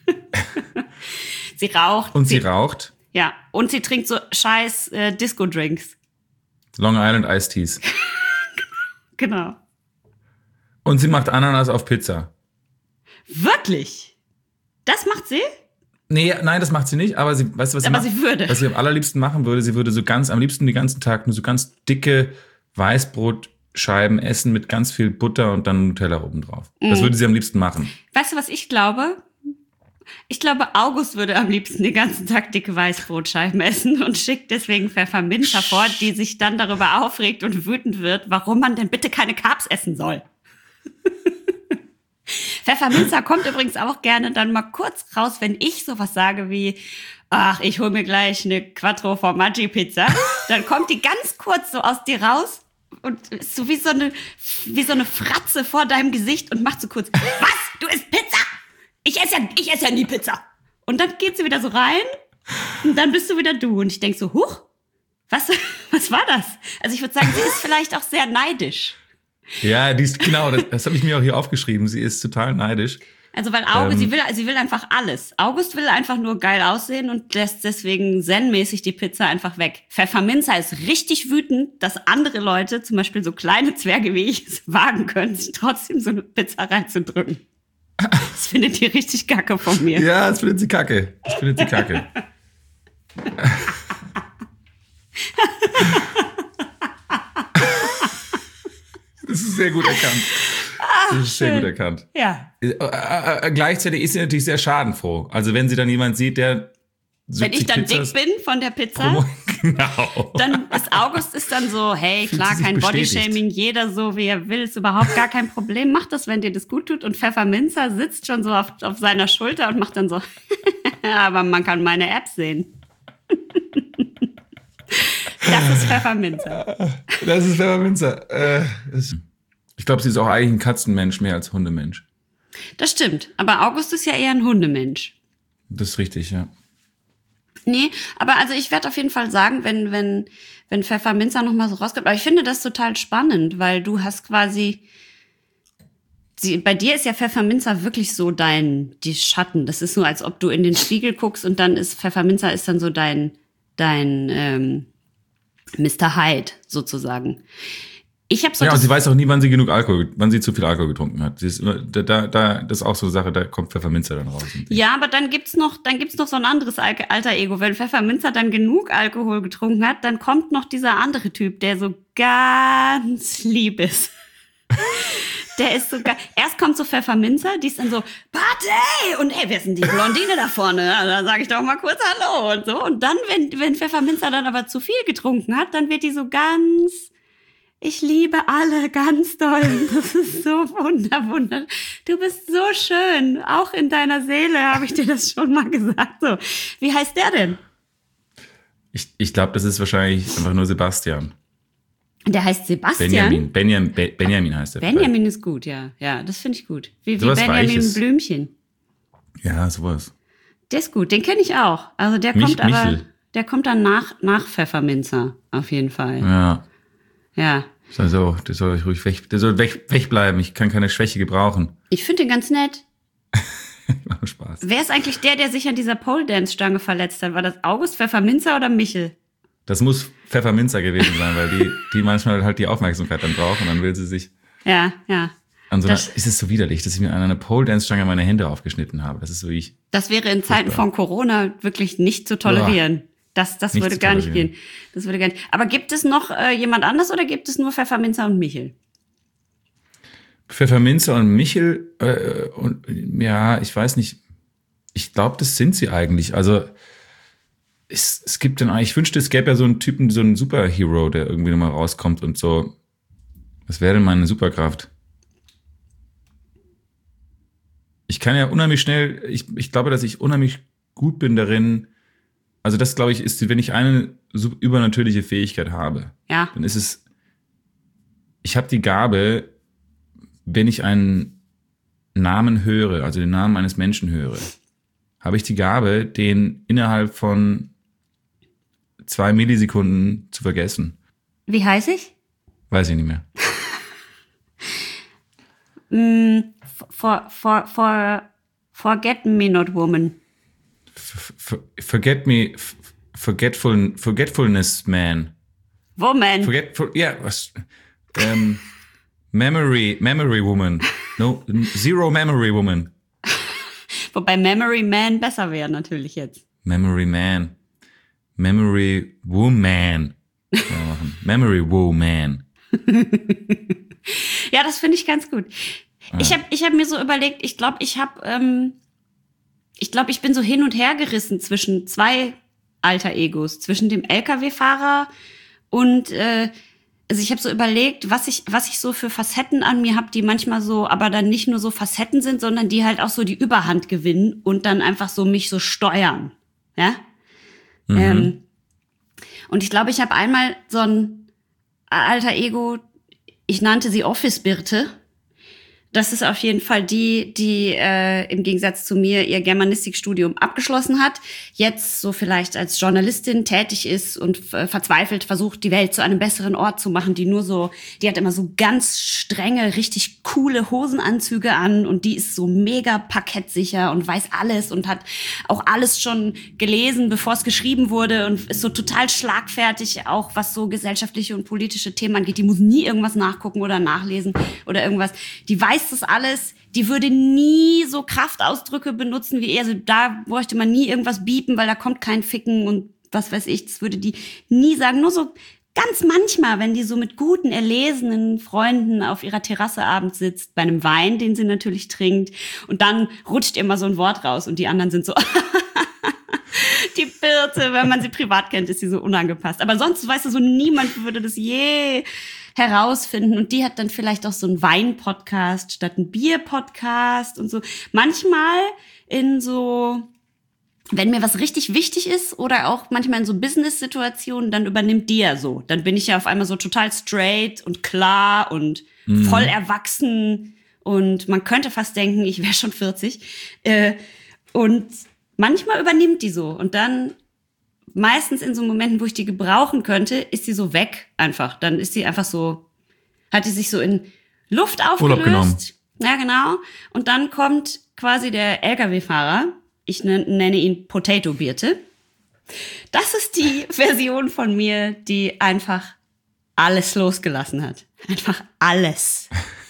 Sie raucht. Und sie, sie raucht. Ja, und sie trinkt so scheiß äh, Disco-Drinks. Long Island Iced Teas. Genau. Und sie macht Ananas auf Pizza. Wirklich? Das macht sie? Nee, nein, das macht sie nicht, aber sie, weißt du, was sie Aber macht? sie würde. Was sie am allerliebsten machen würde, sie würde so ganz, am liebsten den ganzen Tag nur so ganz dicke Weißbrotscheiben essen mit ganz viel Butter und dann Nutella oben drauf. Mm. Das würde sie am liebsten machen. Weißt du, was ich glaube? Ich glaube, August würde am liebsten den ganzen Tag dicke Weißbrotscheiben essen und schickt deswegen Pfefferminz hervor, die sich dann darüber aufregt und wütend wird, warum man denn bitte keine Carbs essen soll. Pfefferminzer kommt übrigens auch gerne dann mal kurz raus, wenn ich sowas sage wie, ach, ich hol mir gleich eine Quattro Formaggi Pizza. Dann kommt die ganz kurz so aus dir raus und ist so wie so eine, wie so eine Fratze vor deinem Gesicht und macht so kurz, was? Du isst Pizza? Ich esse ja, ich esse ja nie Pizza. Und dann geht sie wieder so rein und dann bist du wieder du. Und ich denk so, huch, was, was war das? Also ich würde sagen, sie ist vielleicht auch sehr neidisch. Ja, die ist, genau, das, das habe ich mir auch hier aufgeschrieben. Sie ist total neidisch. Also weil August, ähm, sie will, sie will einfach alles. August will einfach nur geil aussehen und lässt deswegen zen-mäßig die Pizza einfach weg. Pfefferminzer ist richtig wütend, dass andere Leute, zum Beispiel so kleine Zwerge wie ich, es wagen können, sich trotzdem so eine Pizza reinzudrücken. Das findet die richtig kacke von mir. Ja, das findet sie kacke. Das findet sie kacke. Das ist sehr gut erkannt. Das ist sehr gut erkannt. Ja. Äh, äh, äh, gleichzeitig ist sie natürlich sehr schadenfroh. Also wenn sie dann jemand sieht, der Wenn ich dann Pizzas dick bin von der Pizza, Promo- genau. dann ist August ist dann so, hey, Fühlt klar, sie sich kein bestätigt. Bodyshaming, jeder so, wie er will, ist überhaupt gar kein Problem. Mach das, wenn dir das gut tut. Und Pfefferminzer sitzt schon so auf, auf seiner Schulter und macht dann so, aber man kann meine App sehen. Das ist Pfefferminzer. Das ist Pfefferminzer. Äh, das- ich glaube, sie ist auch eigentlich ein Katzenmensch mehr als Hundemensch. Das stimmt. Aber August ist ja eher ein Hundemensch. Das ist richtig, ja. Nee, aber also ich werde auf jeden Fall sagen, wenn, wenn, wenn Pfefferminzer noch mal so rauskommt. Aber ich finde das total spannend, weil du hast quasi, sie, bei dir ist ja Pfefferminzer wirklich so dein, die Schatten. Das ist nur, als ob du in den Spiegel guckst und dann ist Pfefferminzer ist dann so dein, dein, ähm, Mister Hyde sozusagen. Ich habe so Ja, und das, sie weiß auch nie, wann sie genug Alkohol, wann sie zu viel Alkohol getrunken hat. Sie ist immer, da, da, da, das ist auch so eine Sache, da kommt Pfefferminzer dann raus. ja, aber dann gibt's noch, dann gibt's noch so ein anderes Al- alter Ego. Wenn Pfefferminzer dann genug Alkohol getrunken hat, dann kommt noch dieser andere Typ, der so ganz lieb ist. Der ist so ga- erst kommt so Pfefferminzer, die ist dann so, Party! Und hey, wer ist denn die Blondine da vorne? Ja, dann sage ich doch mal kurz Hallo und so. Und dann, wenn, wenn Pfefferminzer dann aber zu viel getrunken hat, dann wird die so ganz, ich liebe alle ganz doll. Das ist so wunder, wunder. Du bist so schön. Auch in deiner Seele habe ich dir das schon mal gesagt. So, wie heißt der denn? Ich, ich glaube, das ist wahrscheinlich einfach nur Sebastian. Der heißt Sebastian. Benjamin. Benjamin, Be- Benjamin heißt der. Benjamin ist gut, ja. Ja, das finde ich gut. Wie, wie Sowas Benjamin Weiches. Blümchen. Ja, sowas. Der ist gut, den kenne ich auch. Also der Mich- kommt aber, Michel. der kommt dann nach, nach Pfefferminzer, auf jeden Fall. Ja. Ja. Also, der soll ruhig weg, der soll weg, wegbleiben. Ich kann keine Schwäche gebrauchen. Ich finde den ganz nett. Macht nur Spaß. Wer ist eigentlich der, der sich an dieser Pole-Dance-Stange verletzt hat? War das August, Pfefferminzer oder Michel? Das muss Pfefferminzer gewesen sein, weil die, die manchmal halt die Aufmerksamkeit dann braucht und dann will sie sich Ja, ja. an so einer, Das- ist es so widerlich, dass ich mir an einer Pole-Dance-Stange meine Hände aufgeschnitten habe. Das ist so wie ich. Das wäre in Zeiten Furchtbar. von Corona wirklich nicht zu tolerieren. Das, das Nicht würde zu gar nicht tolerieren. gehen. Das würde gar nicht. Aber gibt es noch äh, jemand anders oder gibt es nur Pfefferminzer und Michel? Pfefferminzer und Michel, äh, und ja, ich weiß nicht. Ich glaube, das sind sie eigentlich. Also, es, es gibt dann eigentlich, ich wünschte, es gäbe ja so einen Typen, so einen Superhero, der irgendwie nochmal rauskommt und so. Was wäre denn meine Superkraft? Ich kann ja unheimlich schnell, ich, ich glaube, dass ich unheimlich gut bin darin. Also das, glaube ich, ist, wenn ich eine so übernatürliche Fähigkeit habe, Ja. dann ist es, ich habe die Gabe, wenn ich einen Namen höre, also den Namen eines Menschen höre, habe ich die Gabe, den innerhalb von zwei Millisekunden zu vergessen. Wie heiß ich? Weiß ich nicht mehr. For, for, for, forget me not woman. F- f- Forget me, f- forgetful, forgetfulness man. Woman. Forgetful, ja, was? Ähm, memory, memory woman. No, zero memory woman. Wobei Memory Man besser wäre natürlich jetzt. Memory man. Memory woman. Kann man machen. Memory woman. Ja, das finde ich ganz gut. Ich habe ich hab mir so überlegt, ich glaube, ich habe, ähm, ich glaube, ich bin so hin und her gerissen zwischen zwei alter Egos, zwischen dem L K W-Fahrer und, äh, also ich habe so überlegt, was ich, was ich so für Facetten an mir habe, die manchmal so, aber dann nicht nur so Facetten sind, sondern die halt auch so die Überhand gewinnen und dann einfach so mich so steuern, ja. Mhm. Ähm, und ich glaube, ich habe einmal so ein alter Ego, ich nannte sie Office-Birte. Das ist auf jeden Fall die, die äh, im Gegensatz zu mir ihr Germanistikstudium abgeschlossen hat, jetzt so vielleicht als Journalistin tätig ist und äh, verzweifelt versucht, die Welt zu einem besseren Ort zu machen, die nur so, die hat immer so ganz strenge, richtig coole Hosenanzüge an und die ist so mega parkettsicher und weiß alles und hat auch alles schon gelesen, bevor es geschrieben wurde und ist so total schlagfertig, auch was so gesellschaftliche und politische Themen angeht. Die muss nie irgendwas nachgucken oder nachlesen oder irgendwas. Die weiß das alles, die würde nie so Kraftausdrücke benutzen wie er. Also da bräuchte man nie irgendwas biepen, weil da kommt kein Ficken und was weiß ich. Das würde die nie sagen. Nur so ganz manchmal, wenn die so mit guten, erlesenen Freunden auf ihrer Terrasse abends sitzt, bei einem Wein, den sie natürlich trinkt, und dann rutscht ihr mal so ein Wort raus und die anderen sind so, die Birte, wenn man sie privat kennt, ist sie so unangepasst. Aber sonst, weißt du, so niemand würde das je herausfinden. Und die hat dann vielleicht auch so einen Wein-Podcast statt einen Bier-Podcast und so. Manchmal in so, wenn mir was richtig wichtig ist oder auch manchmal in so Business-Situationen, dann übernimmt die ja so. Dann bin ich ja auf einmal so total straight und klar und mhm. voll erwachsen. Und man könnte fast denken, ich wäre schon vierzig. Äh, und manchmal übernimmt die so. Und dann meistens in so Momenten, wo ich die gebrauchen könnte, ist sie so weg einfach. Dann ist sie einfach so, hat die sich so in Luft aufgelöst. Ja, genau. Und dann kommt quasi der L K W-Fahrer. Ich nenne ihn Potato Birte. Das ist die Version von mir, die einfach alles losgelassen hat. Einfach alles.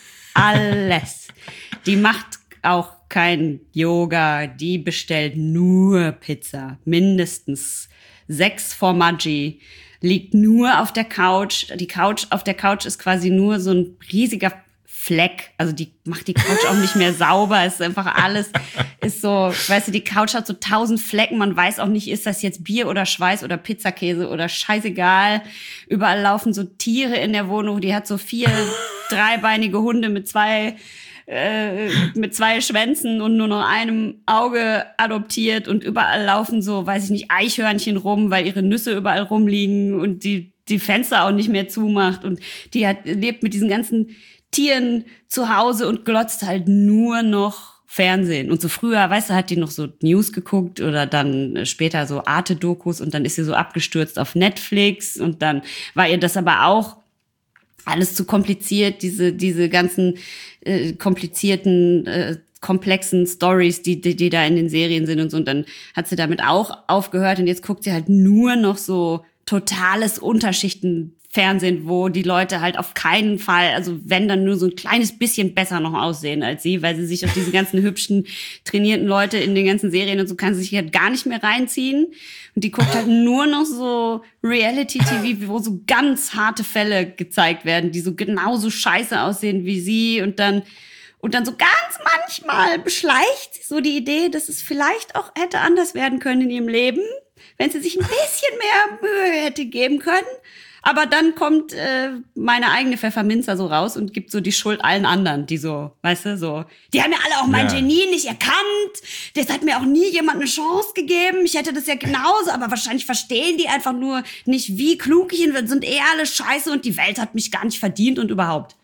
Alles. Die macht auch kein Yoga, die bestellt nur Pizza. Mindestens sechs Formaggi, liegt nur auf der Couch. Die Couch, auf der Couch ist quasi nur so ein riesiger Fleck. Also die macht die Couch auch nicht mehr sauber. Es ist einfach alles, ist so, weißt du, die Couch hat so tausend Flecken. Man weiß auch nicht, ist das jetzt Bier oder Schweiß oder Pizzakäse oder scheißegal. Überall laufen so Tiere in der Wohnung. Die hat so vier dreibeinige Hunde mit zwei äh, mit zwei Schwänzen und nur noch einem Auge adoptiert und überall laufen so, weiß ich nicht, Eichhörnchen rum, weil ihre Nüsse überall rumliegen und die die Fenster auch nicht mehr zumacht und die hat lebt mit diesen ganzen Tieren zu Hause und glotzt halt nur noch Fernsehen. Und so früher, weißt du, hat die noch so News geguckt oder dann später so Arte-Dokus und dann ist sie so abgestürzt auf Netflix und dann war ihr das aber auch alles zu kompliziert, diese diese ganzen äh, komplizierten, äh, komplexen Stories, die, die die da in den Serien sind und so. Und dann hat sie damit auch aufgehört und jetzt guckt sie halt nur noch so totales Unterschichtenfernsehen, wo die Leute halt auf keinen Fall, also wenn dann nur so ein kleines bisschen besser noch aussehen als sie, weil sie sich auf diese ganzen hübschen, trainierten Leute in den ganzen Serien und so kann sie sich halt gar nicht mehr reinziehen. Und die guckt halt nur noch so Reality-T V, wo so ganz harte Fälle gezeigt werden, die so genauso scheiße aussehen wie sie und dann und dann so ganz manchmal beschleicht sie so die Idee, dass es vielleicht auch hätte anders werden können in ihrem Leben, wenn sie sich ein bisschen mehr Mühe hätte geben können. Aber dann kommt äh, meine eigene Pfefferminzer so raus und gibt so die Schuld allen anderen, die so, weißt du, so, die haben ja alle auch mein ja. Genie nicht erkannt. Das hat mir auch nie jemand eine Chance gegeben. Ich hätte das ja genauso, aber wahrscheinlich verstehen die einfach nur nicht, wie klug ich bin, sind eh alle scheiße und die Welt hat mich gar nicht verdient und überhaupt.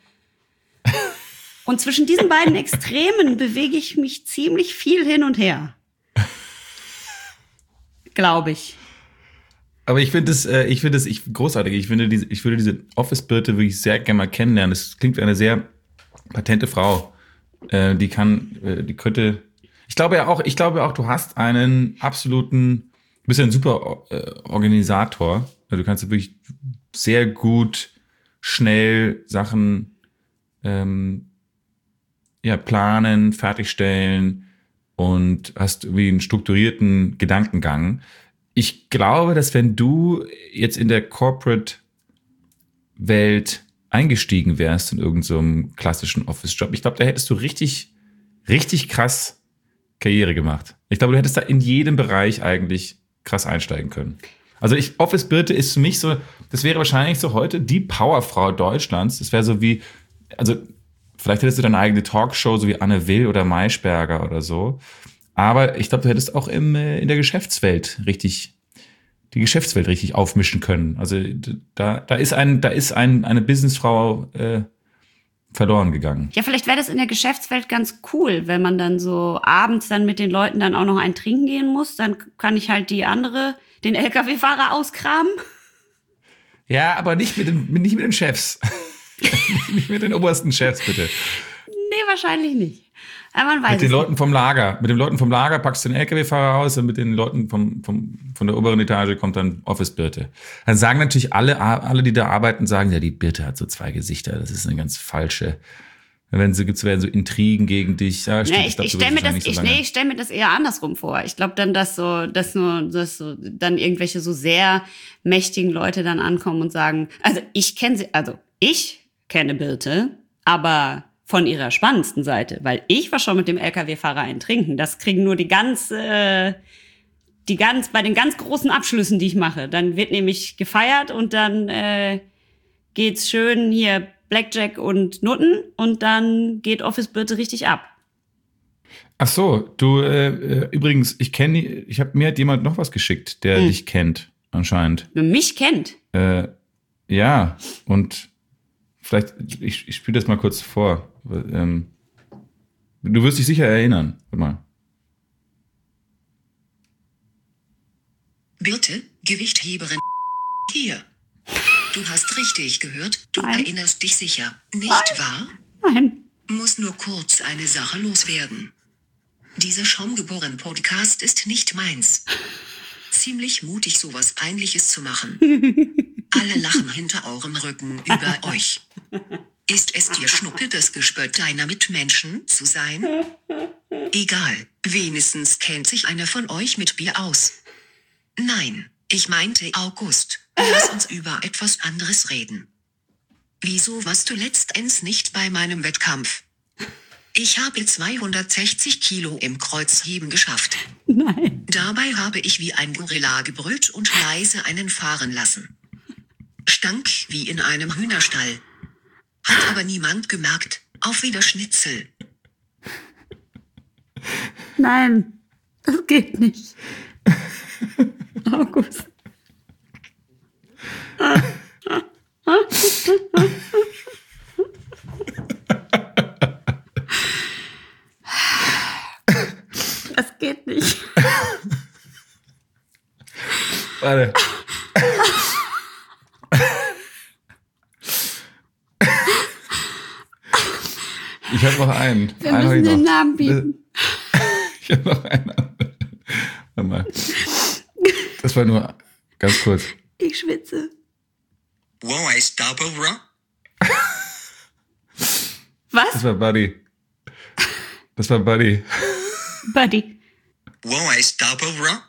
Und zwischen diesen beiden Extremen bewege ich mich ziemlich viel hin und her. Glaube ich. Aber ich finde das, äh, ich finde das ich, großartig. Ich finde diese, ich würde diese Office-Birte wirklich sehr gerne mal kennenlernen. Das klingt wie eine sehr patente Frau. Äh, die kann, äh, die könnte. Ich glaube ja auch, ich glaube auch, du hast einen absoluten, du bist ja ein super äh, Organisator. Also du kannst wirklich sehr gut, schnell Sachen ähm, ja, planen, fertigstellen und hast wie einen strukturierten Gedankengang. Ich glaube, dass wenn du jetzt in der Corporate-Welt eingestiegen wärst in irgendeinem so klassischen Office-Job, ich glaube, da hättest du richtig, richtig krass Karriere gemacht. Ich glaube, du hättest da in jedem Bereich eigentlich krass einsteigen können. Also ich, Office Birte ist für mich so, das wäre wahrscheinlich so heute die Powerfrau Deutschlands. Das wäre so wie, also vielleicht hättest du deine eigene Talkshow, so wie Anne Will oder Maischberger oder so. Aber ich glaube, du hättest auch im, in der Geschäftswelt richtig, die Geschäftswelt richtig aufmischen können. Also da, da ist ein, da ist ein, eine Businessfrau äh, verloren gegangen. Ja, vielleicht wäre das in der Geschäftswelt ganz cool, wenn man dann so abends dann mit den Leuten dann auch noch ein Trinken gehen muss. Dann kann ich halt die andere, den L K W-Fahrer auskramen. Ja, aber nicht mit den, nicht mit den Chefs. Nicht mit den obersten Chefs, bitte. Nee, wahrscheinlich nicht. Aber man weiß mit den es Leuten nicht. vom Lager. Mit den Leuten vom Lager packst du den L K W-Fahrer raus und mit den Leuten vom, vom, von der oberen Etage kommt dann Office Birte. Dann sagen natürlich alle, alle, die da arbeiten, sagen, ja, die Birte hat so zwei Gesichter. Das ist eine ganz falsche, Wenn sie gibt's werden so Intrigen gegen dich. Ja, stimmt, Nee, ich glaub, ich du stelle mir würdest das, wahrscheinlich ich, so nee, lange- ich stell mir das eher andersrum vor. Ich glaube dann, dass so, dass nur, dass so dann irgendwelche so sehr mächtigen Leute dann ankommen und sagen, also ich kenne sie, also ich kenne Birte, aber von ihrer spannendsten Seite, weil ich war schon mit dem L K W-Fahrer einen trinken. Das kriegen nur die ganz, äh, die ganz, bei den ganz großen Abschlüssen, die ich mache. Dann wird nämlich gefeiert und dann äh, geht's schön hier Blackjack und Nutten und dann geht Office Birte richtig ab. Ach so, du, äh, übrigens, ich kenne, ich habe mir hat jemand noch was geschickt, der Hm. dich kennt, anscheinend. Wer mich kennt. Äh, ja, und vielleicht, ich, ich spiele das mal kurz vor. Ähm, du wirst dich sicher erinnern. Warte mal. Birte, Gewichtheberin. Hier. Du hast richtig gehört, du Nein. erinnerst dich sicher, nicht wahr? Nein. Muss nur kurz eine Sache loswerden. Dieser Schaumgeboren-Podcast ist nicht meins. Ziemlich mutig, sowas Peinliches zu machen. Alle lachen hinter eurem Rücken über euch. Ist es dir Schnuppe, das Gespött deiner Mitmenschen zu sein? Egal, wenigstens kennt sich einer von euch mit Bier aus. Nein, ich meinte August. Lass uns über etwas anderes reden. Wieso warst du letztens nicht bei meinem Wettkampf? Ich habe zweihundertsechzig Kilo im Kreuzheben geschafft. Nein. Dabei habe ich wie ein Gorilla gebrüllt und leise einen fahren lassen. Stank wie in einem Hühnerstall. Hat aber niemand gemerkt. Auf wieder Schnitzel. Nein. Das geht nicht. August. Das geht nicht. Warte. Ich habe noch einen. Wir einen hab müssen ich den noch. Namen bieten. Ich habe noch einen. Warte mal. Das war nur ganz kurz. Ich schwitze. Wow, I stop over? Das Was? war Buddy. Das war Buddy. Buddy. Wow, I stop over?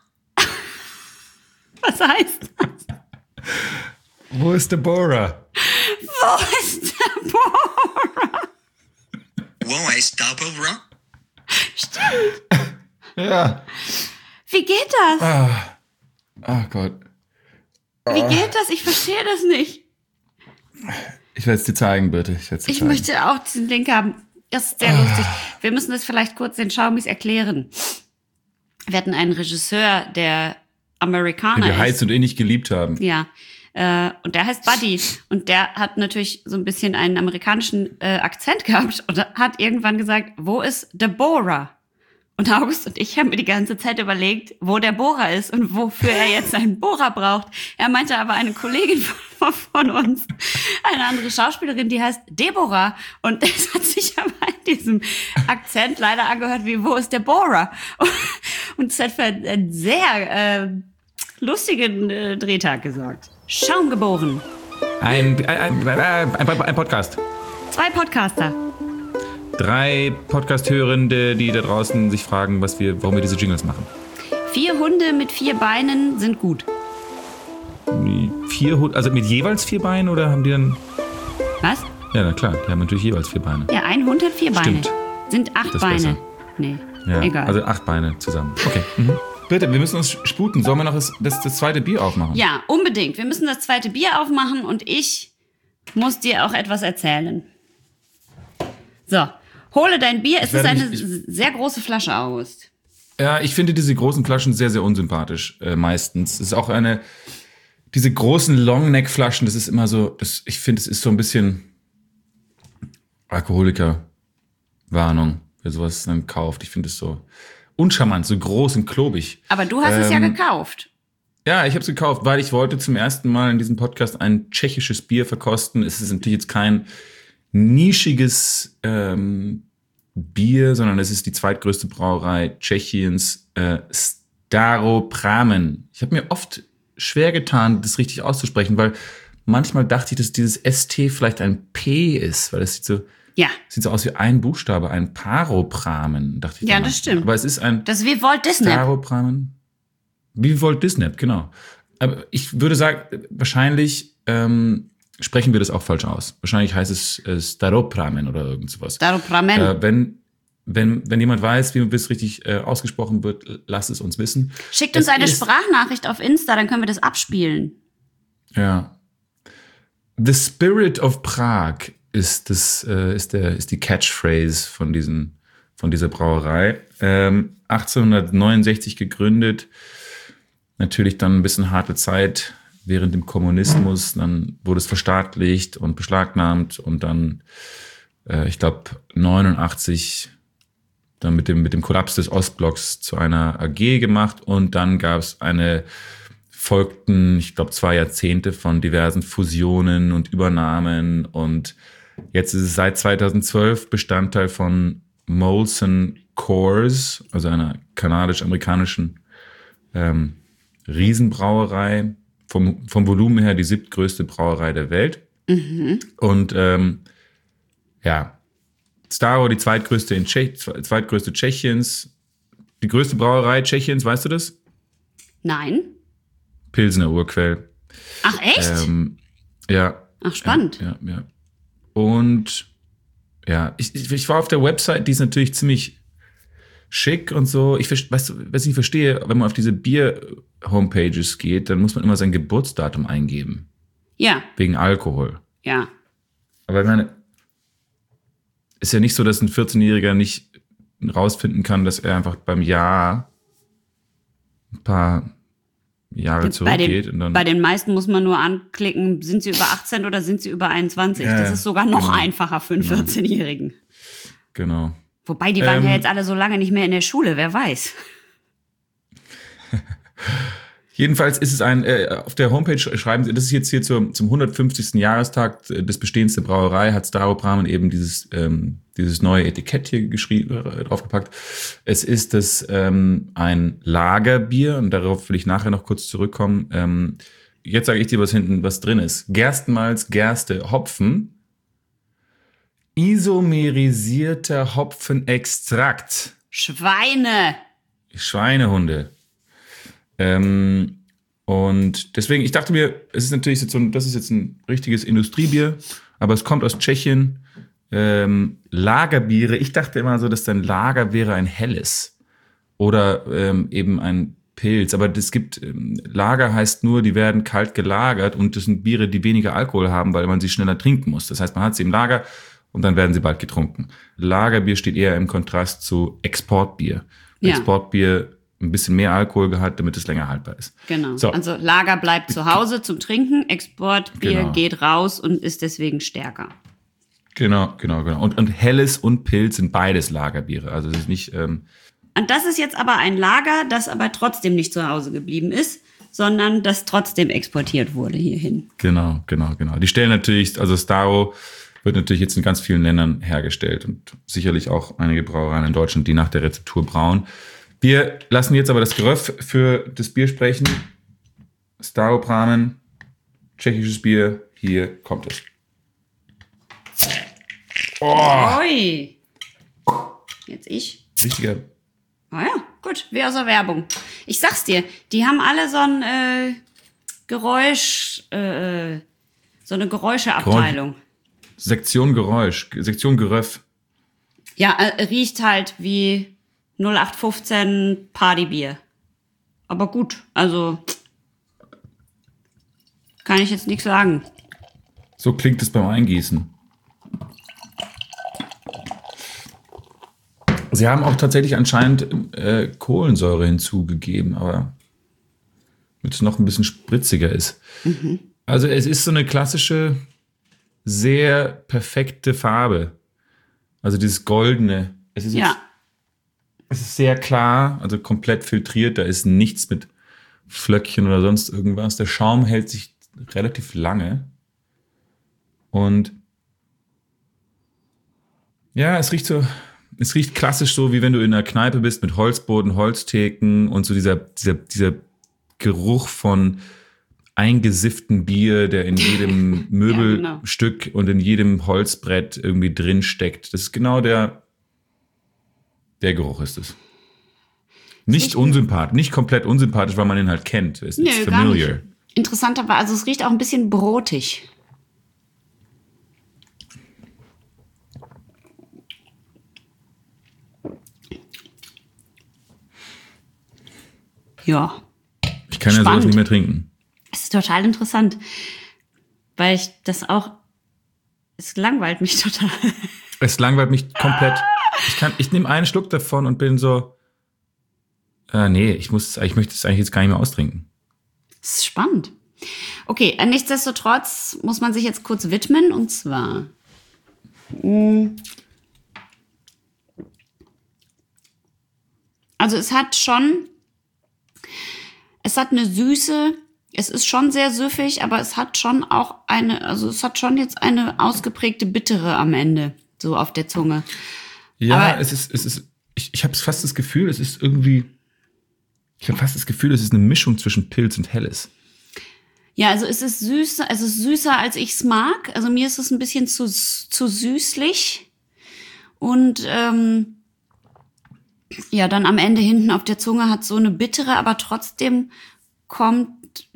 Was heißt das? Wo ist Deborah? Wo ist der Bohrer? Wow, I stop over? Stimmt. Ja. Wie geht das? Ah. Ach Gott. Wie geht das? Ich verstehe das nicht. Ich werde es dir zeigen, bitte. Ich, werd's dir Ich zeigen. möchte auch diesen Link haben. Das ist sehr lustig. Wir müssen das vielleicht kurz den Schaumis erklären. Wir hatten einen Regisseur, der Den Amerikaner wir ist. heiß und innig geliebt haben. Ja. Äh, und der heißt Buddy. Und der hat natürlich so ein bisschen einen amerikanischen äh, Akzent gehabt und hat irgendwann gesagt, wo ist Deborah? Und August und ich haben mir die ganze Zeit überlegt, wo der Bohrer ist und wofür er jetzt einen Bohrer braucht. Er meinte aber eine Kollegin von, von uns, eine andere Schauspielerin, die heißt Deborah. Und das hat sich aber in diesem Akzent leider angehört wie, wo ist der Bohrer? Und es hat für einen sehr äh, lustigen äh, Drehtag gesorgt. Schaumgeboren. Ein, ein, ein, ein, ein Podcast. Zwei Podcaster. Drei Podcast-Hörende, die da draußen sich fragen, was wir, warum wir diese Jingles machen. Vier Hunde mit vier Beinen sind gut. Vier Hunde, also mit jeweils vier Beinen oder haben die dann... Was? Ja, na klar, die haben natürlich jeweils vier Beine. Ja, ein Hund hat vier Beine. Stimmt. Sind acht Das ist Beine. besser. Nee, Ja, egal. also acht Beine zusammen. Okay. Mhm. Bitte, wir müssen uns sputen. Sollen wir noch das, das, das zweite Bier aufmachen? Ja, unbedingt. Wir müssen das zweite Bier aufmachen und ich muss dir auch etwas erzählen. So, hole dein Bier. Es ist werde eine mich- ich- sehr große Flasche, August. Ja, ich finde diese großen Flaschen sehr, sehr unsympathisch, äh, meistens. Es ist auch eine, diese großen Longneck-Flaschen, das ist immer so, das, ich finde, es ist so ein bisschen Alkoholiker-Warnung, wer sowas dann kauft. Ich finde es so uncharmant, so groß und klobig. Aber du hast es ja Ähm, gekauft. Ja, ich habe es gekauft, weil ich wollte zum ersten Mal in diesem Podcast ein tschechisches Bier verkosten. Es ist natürlich jetzt kein nischiges ähm, Bier, sondern es ist die zweitgrößte Brauerei Tschechiens, äh, Staropramen. Ich habe mir oft schwer getan, das richtig auszusprechen, weil manchmal dachte ich, dass dieses S T vielleicht ein P ist, weil es sieht so Ja. Sieht so aus wie ein Buchstabe, ein Paropramen, dachte ich. Ja, damals. das stimmt. Aber es ist ein Das ist wie Walt Disney. Staropramen. Wie Walt Disney, genau. Aber ich würde sagen, wahrscheinlich ähm, sprechen wir das auch falsch aus. Wahrscheinlich heißt es äh, Staropramen oder irgend sowas. Staropramen. Äh, wenn, wenn, wenn jemand weiß, wie es richtig äh, ausgesprochen wird, lasst es uns wissen. Schickt uns Es eine ist- Sprachnachricht auf Insta, dann können wir das abspielen. Ja. The Spirit of Prague ist das äh, ist der ist die Catchphrase von diesen von dieser Brauerei. Ähm, achtzehnhundertneunundsechzig gegründet. Natürlich dann ein bisschen harte Zeit während dem Kommunismus. Dann wurde es verstaatlicht und beschlagnahmt und dann, äh, ich glaube, neunundachtzig dann mit dem mit dem Kollaps des Ostblocks zu einer A G gemacht und dann gab es eine folgten, ich glaube, zwei Jahrzehnte von diversen Fusionen und Übernahmen und jetzt ist es seit zweitausendzwölf Bestandteil von Molson Coors, also einer kanadisch-amerikanischen ähm, Riesenbrauerei, vom, vom Volumen her die siebtgrößte Brauerei der Welt. Und ähm, ja, Staro, die zweitgrößte in Tschech, zweitgrößte Tschechiens, die größte Brauerei Tschechiens, weißt du das? Nein. Pilsener Urquell. Ach, echt? Ähm, ja. Ach, spannend. Ja, ja. Und ja, ich, ich, ich war auf der Website, die ist natürlich ziemlich schick und so. Ich verste- weißt du, was ich nicht verstehe, wenn man auf diese Bier-Homepages geht, dann muss man immer sein Geburtsdatum eingeben. Ja, Wegen Alkohol. ja. Aber ich meine, ist ja nicht so, dass ein vierzehnjähriger nicht rausfinden kann, dass er einfach beim Jahr ein paar Jahre Bei zurückgeht. den, und dann bei den meisten muss man nur anklicken, sind sie über achtzehn oder sind sie über einundzwanzig. Ja, das ja, ist sogar noch genau. einfacher für einen vierzehnjährigen. genau. Wobei, die waren Ähm, ja jetzt alle so lange nicht mehr in der Schule, wer weiß. Jedenfalls ist es ein, äh, auf der Homepage schreiben sie, das ist jetzt hier zum, zum hundertfünfzigsten Jahrestag des Bestehens der Brauerei, hat Staropramen eben dieses, ähm, dieses neue Etikett hier geschrieben, äh, draufgepackt. Es ist das ähm, ein Lagerbier und darauf will ich nachher noch kurz zurückkommen. Ähm, jetzt sage ich dir, was hinten was drin ist. Gerstenmalz, Gerste, Hopfen, isomerisierter Hopfenextrakt. Schweine! Schweinehunde. Ähm, und deswegen, ich dachte mir, es ist natürlich jetzt so ein, das ist jetzt ein richtiges Industriebier, aber es kommt aus Tschechien. Ähm, Lagerbiere, ich dachte immer so, dass ein Lager wäre ein helles oder ähm, eben ein Pilz. Aber es gibt, ähm, Lager heißt nur, die werden kalt gelagert und das sind Biere, die weniger Alkohol haben, weil man sie schneller trinken muss. Das heißt, man hat sie im Lager und dann werden sie bald getrunken. Lagerbier steht eher im Kontrast zu Exportbier. Ja. Exportbier ein bisschen mehr Alkoholgehalt, damit es länger haltbar ist. Genau. So. Also Lager bleibt zu Hause zum Trinken, Exportbier Genau. geht raus und ist deswegen stärker. Genau, genau, genau. Und, und Helles und Pilz sind beides Lagerbiere. Also es ist nicht, ähm, Und das ist jetzt aber ein Lager, das aber trotzdem nicht zu Hause geblieben ist, sondern das trotzdem exportiert wurde hierhin. genau, genau, genau. Die stellen natürlich, also Staro wird natürlich jetzt in ganz vielen Ländern hergestellt und sicherlich auch einige Brauereien in Deutschland, die nach der Rezeptur brauen. Wir lassen jetzt aber das Geröff für das Bier sprechen. Staropramen, tschechisches Bier, hier kommt es. Oh, Ui. Jetzt ich. richtiger, Ah ja, gut, wie aus der Werbung. Ich sag's dir, die haben alle so ein äh, Geräusch, äh, so eine Geräuscheabteilung. Sektion Geräusch, Sektion Geröff. Ja, äh, riecht halt wie null acht fünfzehn Partybier. Aber gut, also kann ich jetzt nichts sagen. So klingt es beim Eingießen. Sie haben auch tatsächlich anscheinend äh, Kohlensäure hinzugegeben, aber damit es noch ein bisschen spritziger ist. Mhm. Also es ist so eine klassische, sehr perfekte Farbe. Also dieses Goldene. Es ist, Ja, jetzt, es ist sehr klar, also komplett filtriert. Da ist nichts mit Flöckchen oder sonst irgendwas. Der Schaum hält sich relativ lange. Und ja, es riecht so, es riecht klassisch so, wie wenn du in einer Kneipe bist mit Holzboden, Holztheken und so dieser, dieser, dieser Geruch von eingesifften Bier, der in jedem Möbelstück ja, genau. und in jedem Holzbrett irgendwie drin steckt. Das ist genau der, der Geruch ist es. Nicht unsympathisch, nicht komplett unsympathisch, weil man ihn halt kennt. Es ist Nö, familiar. gar nicht. Interessanter war, also es riecht auch ein bisschen brotig. Ja. Ich kann ja sowas nicht mehr trinken. Es ist total interessant, weil ich das auch, es langweilt mich total. Es langweilt mich komplett. Ich kann, ich nehme einen Schluck davon und bin so, äh, nee, ich muss, ich möchte es eigentlich jetzt gar nicht mehr austrinken. Das ist spannend. Okay, nichtsdestotrotz muss man sich jetzt kurz widmen, und zwar mh, also es hat schon, es hat eine Süße, es ist schon sehr süffig, aber es hat schon auch eine, also es hat schon jetzt eine ausgeprägte Bittere am Ende, so auf der Zunge. Ja, aber es ist, es ist, ich, ich habe fast das Gefühl, es ist irgendwie, ich habe fast das Gefühl, es ist eine Mischung zwischen Pilz und Helles. Ja, also es ist süß, es ist süßer, als ich es mag. Also mir ist es ein bisschen zu, zu süßlich. Und ähm, ja, dann am Ende hinten auf der Zunge hat so eine bittere, aber trotzdem kommt,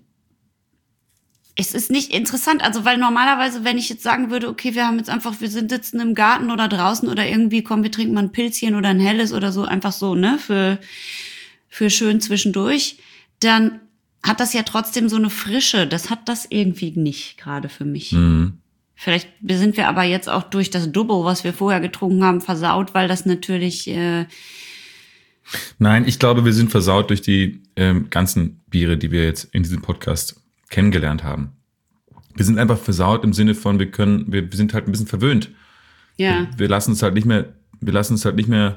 es ist nicht interessant, also weil normalerweise, wenn ich jetzt sagen würde, okay, wir haben jetzt einfach, wir sind sitzen im Garten oder draußen oder irgendwie, komm, wir trinken mal ein Pilzchen oder ein Helles oder so, einfach so, ne, für, für schön zwischendurch, dann hat das ja trotzdem so eine Frische. Das hat das irgendwie nicht gerade für mich. Mhm. Vielleicht sind wir aber jetzt auch durch das Double, was wir vorher getrunken haben, versaut, weil das natürlich äh Nein, ich glaube, wir sind versaut durch die ähm, ganzen Biere, die wir jetzt in diesem Podcast kennengelernt haben. Wir sind einfach versaut im Sinne von, wir können, wir, wir sind halt ein bisschen verwöhnt. ja. Wir, wir lassen uns halt nicht mehr, wir lassen uns halt nicht mehr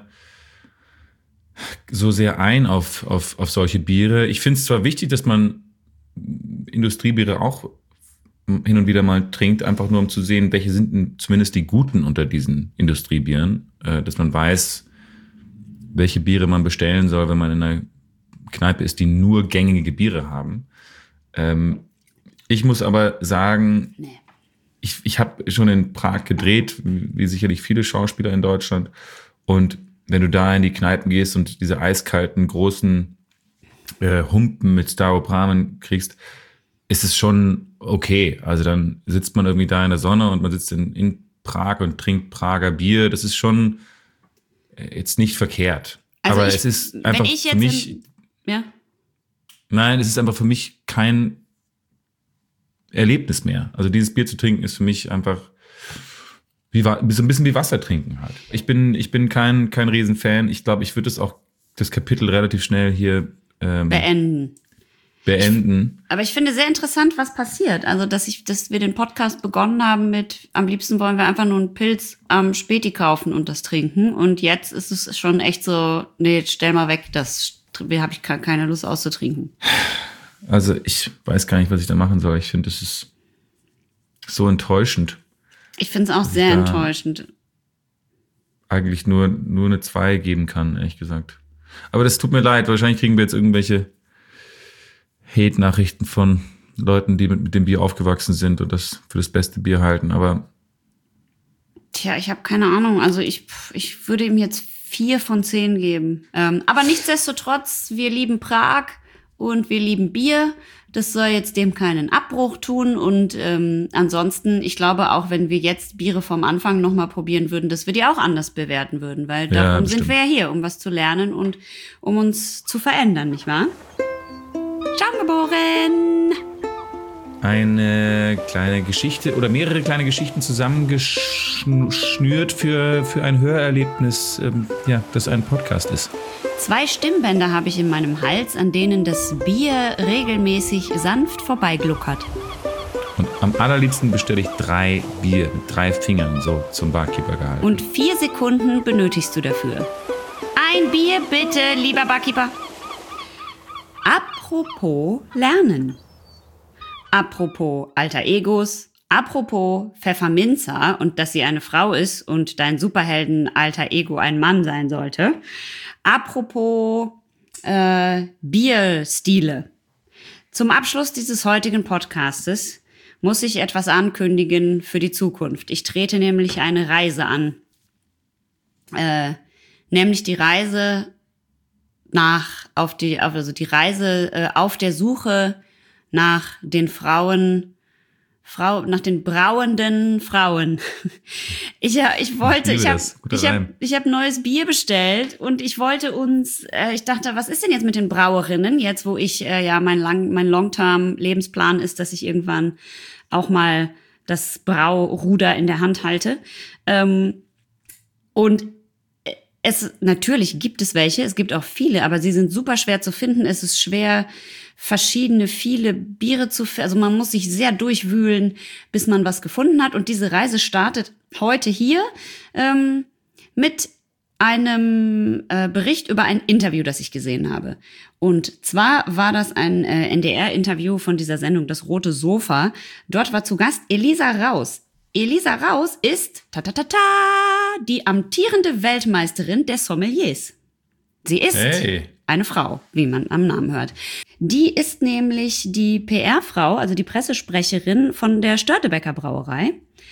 so sehr ein auf, auf, auf solche Biere. Ich finde es zwar wichtig, dass man Industriebiere auch hin und wieder mal trinkt, einfach nur um zu sehen, welche sind denn zumindest die guten unter diesen Industriebieren, äh, dass man weiß, welche Biere man bestellen soll, wenn man in einer Kneipe ist, die nur gängige Biere haben. Ähm, ich muss aber sagen, Nee. ich, ich habe schon in Prag gedreht, wie sicherlich viele Schauspieler in Deutschland. Und wenn du da in die Kneipen gehst und diese eiskalten, großen äh, Humpen mit Staropramen kriegst, ist es schon okay. Also dann sitzt man irgendwie da in der Sonne und man sitzt in, in Prag und trinkt Prager Bier. Das ist schon jetzt nicht verkehrt. Also aber ich, es ist einfach wenn ich jetzt für mich, in, ja. nein, es ist einfach für mich kein Erlebnis mehr. Also dieses Bier zu trinken ist für mich einfach wie, so ein bisschen wie Wasser trinken halt. Ich bin, ich bin kein, kein Riesenfan. Ich glaube, ich würde das auch, das Kapitel relativ schnell hier ähm, beenden. beenden. Aber ich finde sehr interessant, was passiert. Also, dass ich, dass wir den Podcast begonnen haben mit, am liebsten wollen wir einfach nur einen Pilz am Späti kaufen und das trinken. Und jetzt ist es schon echt so, nee, stell mal weg, das habe ich keine Lust auszutrinken. Also ich weiß gar nicht, was ich da machen soll. Ich finde, das ist so enttäuschend. Ich finde es auch sehr enttäuschend. Eigentlich nur, nur eine zwei geben kann, ehrlich gesagt. Aber das tut mir leid. Wahrscheinlich kriegen wir jetzt irgendwelche Hate-Nachrichten von Leuten, die mit, mit dem Bier aufgewachsen sind und das für das beste Bier halten. Aber tja, ich habe keine Ahnung. Also ich, ich würde ihm jetzt vier von zehn geben. Ähm, aber nichtsdestotrotz, wir lieben Prag und wir lieben Bier. Das soll jetzt dem keinen Abbruch tun. Und ähm, ansonsten, ich glaube, auch wenn wir jetzt Biere vom Anfang nochmal probieren würden, dass wir die auch anders bewerten würden. Weil Ja, darum bestimmt. sind wir ja hier, um was zu lernen und um uns zu verändern, nicht wahr? Schaumgeboren! eine kleine Geschichte oder mehrere kleine Geschichten zusammengeschnürt für, für ein Hörerlebnis, ähm, ja, das ein Podcast ist. Zwei Stimmbänder habe ich in meinem Hals, an denen das Bier regelmäßig sanft vorbeigluckert. Und am allerliebsten bestelle ich drei Bier mit drei Fingern so zum Barkeeper gehalten. Und vier Sekunden benötigst du dafür. Ein Bier bitte, lieber Barkeeper. Apropos Lernen. Apropos alter Egos. Apropos Pfefferminzer und dass sie eine Frau ist und dein Superhelden alter Ego ein Mann sein sollte. Apropos äh, Bierstile. Zum Abschluss dieses heutigen Podcastes muss ich etwas ankündigen für die Zukunft. Ich trete nämlich eine Reise an. Äh, nämlich die Reise nach, auf die, also die Reise äh, auf der Suche nach den Frauen, Frau, nach den brauenden Frauen. Ich, ja, ich wollte, Ich ich liebe habe, das. Guter ich habe, Reim. ich habe neues Bier bestellt und ich wollte uns, äh, ich dachte, was ist denn jetzt mit den Brauerinnen? Jetzt, wo ich äh, ja mein lang, mein Long-Term-Lebensplan ist, dass ich irgendwann auch mal das Brauruder in der Hand halte. Ähm, und es natürlich gibt es welche, es gibt auch viele, aber sie sind super schwer zu finden. Es ist schwer, verschiedene, viele Biere zu finden. Also man muss sich sehr durchwühlen, bis man was gefunden hat. Und diese Reise startet heute hier ähm, mit einem äh, Bericht über ein Interview, das ich gesehen habe. Und zwar war das ein äh, N D R-Interview von dieser Sendung Das Rote Sofa. Dort war zu Gast Elisa Raus. Elisa Raus ist ta ta ta ta die amtierende Weltmeisterin der Sommeliers. Sie ist Hey. eine Frau, wie man am Namen hört. Die ist nämlich die P R-Frau, also die Pressesprecherin von der Störtebeker Brauerei.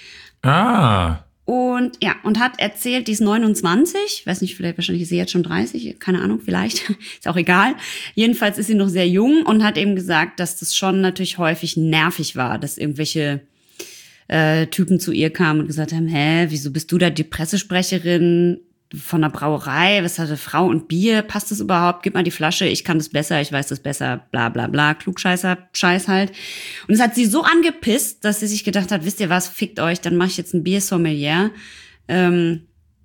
Ah, Und ja, und hat erzählt, die ist neunundzwanzig, weiß nicht, vielleicht wahrscheinlich ist sie jetzt schon dreißig, keine Ahnung, vielleicht, ist auch egal. Jedenfalls ist sie noch sehr jung und hat eben gesagt, dass das schon natürlich häufig nervig war, dass irgendwelche äh, Typen zu ihr kamen und gesagt haben, hä, wieso bist du da die Pressesprecherin von der Brauerei? Was hat eine Frau und Bier? Passt das überhaupt? Gib mal die Flasche, ich kann das besser, ich weiß das besser, bla bla bla, Klugscheißer, Scheiß halt. Und es hat sie so angepisst, dass sie sich gedacht hat, wisst ihr was, fickt euch, dann mache ich jetzt ein Biersommelier. Ähm,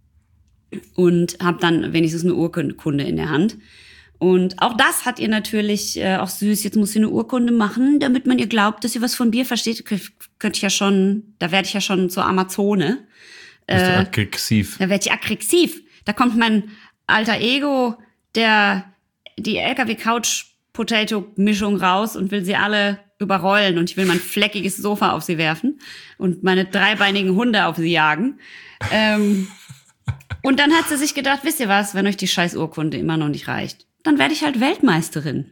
und habe dann wenigstens eine Urkunde in der Hand. Und auch das hat ihr natürlich äh, auch süß, jetzt muss sie eine Urkunde machen, damit man ihr glaubt, dass sie was von Bier versteht. Könnte ich ja schon, da werde ich ja schon zur Amazone. bist du Äh, aggressiv. Da werde ich aggressiv. Da kommt mein alter Ego, der die L K W-Couch-Potato-Mischung raus und will sie alle überrollen. Und ich will mein fleckiges Sofa auf sie werfen und meine dreibeinigen Hunde auf sie jagen. Ähm, und dann hat sie sich gedacht, wisst ihr was, wenn euch die scheiß Urkunde immer noch nicht reicht, dann werde ich halt Weltmeisterin.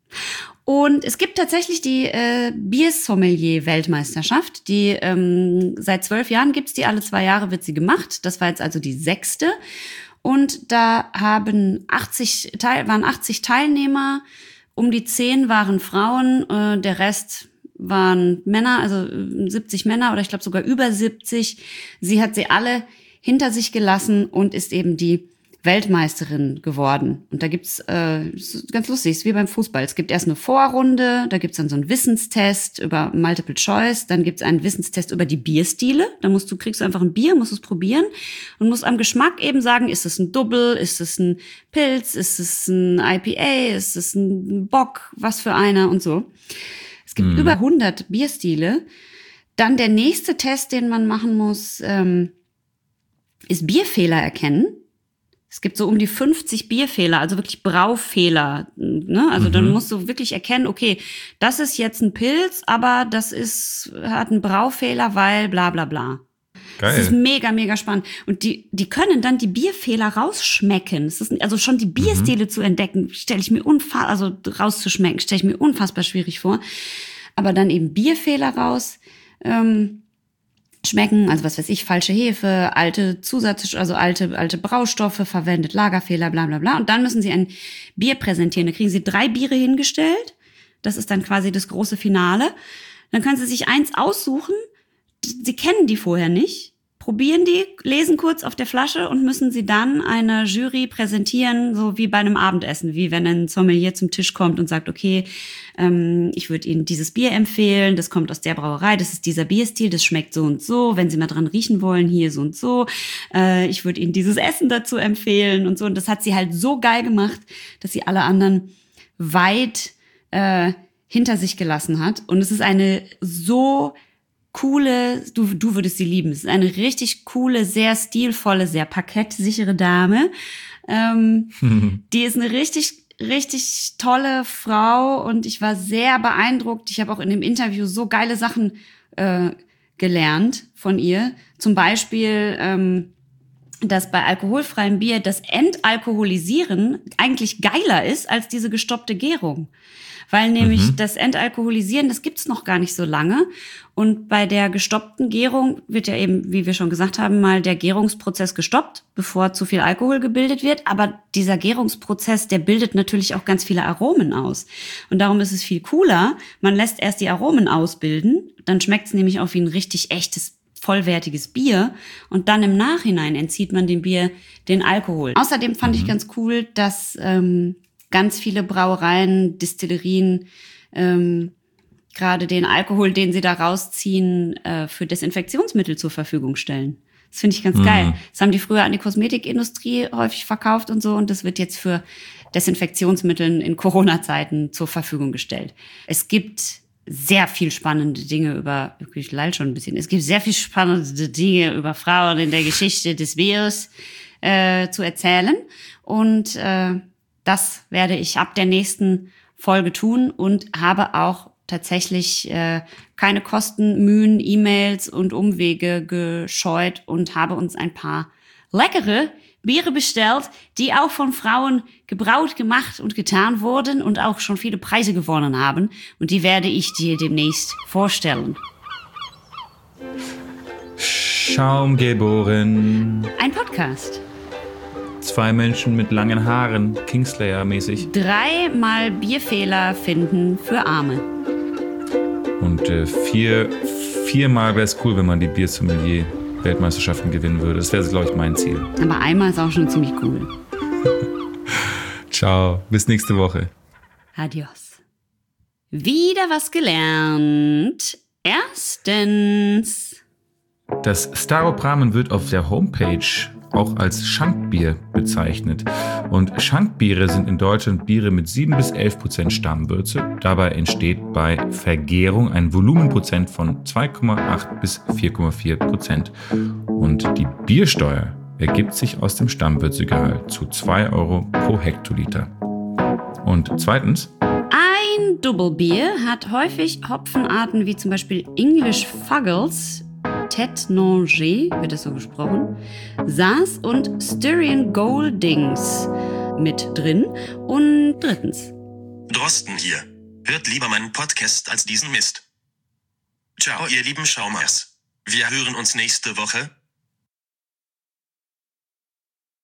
Und es gibt tatsächlich die äh, Biersommelier-Weltmeisterschaft. Die ähm, seit zwölf Jahren gibt's die, alle zwei Jahre wird sie gemacht. Das war jetzt also die sechste. Und da haben achtzig Teil, waren achtzig Teilnehmer, um die zehn waren Frauen, äh, der Rest waren Männer, also äh, siebzig Männer oder ich glaube sogar über siebzig. Sie hat sie alle hinter sich gelassen und ist eben die Weltmeisterin geworden. Und da gibt's, äh, ist ganz lustig, ist wie beim Fußball. Es gibt erst eine Vorrunde, da gibt's dann so einen Wissenstest über Multiple Choice, dann gibt's einen Wissenstest über die Bierstile. Da musst du, kriegst du einfach ein Bier, musst es probieren und musst am Geschmack eben sagen, ist es ein Double, ist es ein Pilz, ist es ein I P A, ist es ein Bock, was für einer und so. Es gibt mhm. über hundert Bierstile. Dann der nächste Test, den man machen muss, ähm, ist Bierfehler erkennen. Es gibt so um die fünfzig Bierfehler, also wirklich Braufehler. Ne? Also mhm. dann musst du wirklich erkennen, okay, das ist jetzt ein Pilz, aber das ist hat einen Braufehler, weil bla bla bla. Geil. Das ist mega, mega spannend. Und die die können dann die Bierfehler rausschmecken. Das ist, also schon die Bierstile mhm. zu entdecken, stelle ich mir unfassbar, also rauszuschmecken, stelle ich mir unfassbar schwierig vor. Aber dann eben Bierfehler raus ähm, schmecken, also was weiß ich, falsche Hefe, alte Zusatz, also alte alte Braustoffe verwendet, Lagerfehler, bla bla bla. Und dann müssen sie ein Bier präsentieren. Da kriegen sie drei Biere hingestellt. Das ist dann quasi das große Finale. Dann können sie sich eins aussuchen. Sie kennen die vorher nicht, probieren die, lesen kurz auf der Flasche und müssen sie dann einer Jury präsentieren, so wie bei einem Abendessen, wie wenn ein Sommelier zum Tisch kommt und sagt, okay, ähm, ich würde Ihnen dieses Bier empfehlen, das kommt aus der Brauerei, das ist dieser Bierstil, das schmeckt so und so, wenn Sie mal dran riechen wollen, hier so und so, äh, ich würde Ihnen dieses Essen dazu empfehlen und so. Und das hat sie halt so geil gemacht, dass sie alle anderen weit äh, hinter sich gelassen hat. Und es ist eine so coole, du, du würdest sie lieben. Es ist eine richtig coole, sehr stilvolle, sehr parkettsichere Dame. Ähm, die ist eine richtig, richtig tolle Frau und ich war sehr beeindruckt. Ich habe auch in dem Interview so geile Sachen äh, gelernt von ihr. Zum Beispiel, ähm, dass bei alkoholfreiem Bier das Entalkoholisieren eigentlich geiler ist als diese gestoppte Gärung. Weil nämlich mhm. das Entalkoholisieren, das gibt's noch gar nicht so lange. Und bei der gestoppten Gärung wird ja eben, wie wir schon gesagt haben, mal der Gärungsprozess gestoppt, bevor zu viel Alkohol gebildet wird. Aber dieser Gärungsprozess, der bildet natürlich auch ganz viele Aromen aus. Und darum ist es viel cooler, man lässt erst die Aromen ausbilden, dann schmeckt's nämlich auch wie ein richtig echtes, vollwertiges Bier. Und dann im Nachhinein entzieht man dem Bier den Alkohol. Außerdem fand mhm. ich ganz cool, dass ähm, ganz viele Brauereien, Distillerien ähm, gerade den Alkohol, den sie da rausziehen, äh, für Desinfektionsmittel zur Verfügung stellen. Das finde ich ganz mhm. geil. Das haben die früher an die Kosmetikindustrie häufig verkauft und so. Und das wird jetzt für Desinfektionsmittel in Corona-Zeiten zur Verfügung gestellt. Es gibt sehr viel spannende Dinge über, ich lall schon ein bisschen, es gibt sehr viel spannende Dinge über Frauen in der Geschichte des Biers äh, zu erzählen. Und äh, das werde ich ab der nächsten Folge tun und habe auch tatsächlich äh, keine Kosten, Mühen, E-Mails und Umwege gescheut und habe uns ein paar leckere Biere bestellt, die auch von Frauen gebraut, gemacht und getan wurden und auch schon viele Preise gewonnen haben. Und die werde ich dir demnächst vorstellen. Schaumgeboren. Ein Podcast. Zwei Menschen mit langen Haaren, Kingslayer-mäßig. Dreimal Bierfehler finden für Arme. Und äh, vier, viermal wäre es cool, wenn man die Biersommelier-Weltmeisterschaften gewinnen würde. Das wäre, glaube ich, mein Ziel. Aber einmal ist auch schon ziemlich cool. Ciao, bis nächste Woche. Adios. Wieder was gelernt. Erstens. Das Staropramen wird auf der Homepage auch als Schankbier bezeichnet. Und Schankbiere sind in Deutschland Biere mit sieben bis elf Prozent Stammwürze. Dabei entsteht bei Vergärung ein Volumenprozent von zwei Komma acht bis vier Komma vier Prozent. Und die Biersteuer ergibt sich aus dem Stammwürzegehalt zu zwei Euro pro Hektoliter. Und zweitens: Ein Doppelbier hat häufig Hopfenarten wie zum Beispiel English Fuggles, Tête Nangée, wird das so gesprochen, Saas und Styrian Goldings mit drin. Und drittens: Drosten hier. Hört lieber meinen Podcast als diesen Mist. Ciao, ihr lieben Schaumers. Wir hören uns nächste Woche.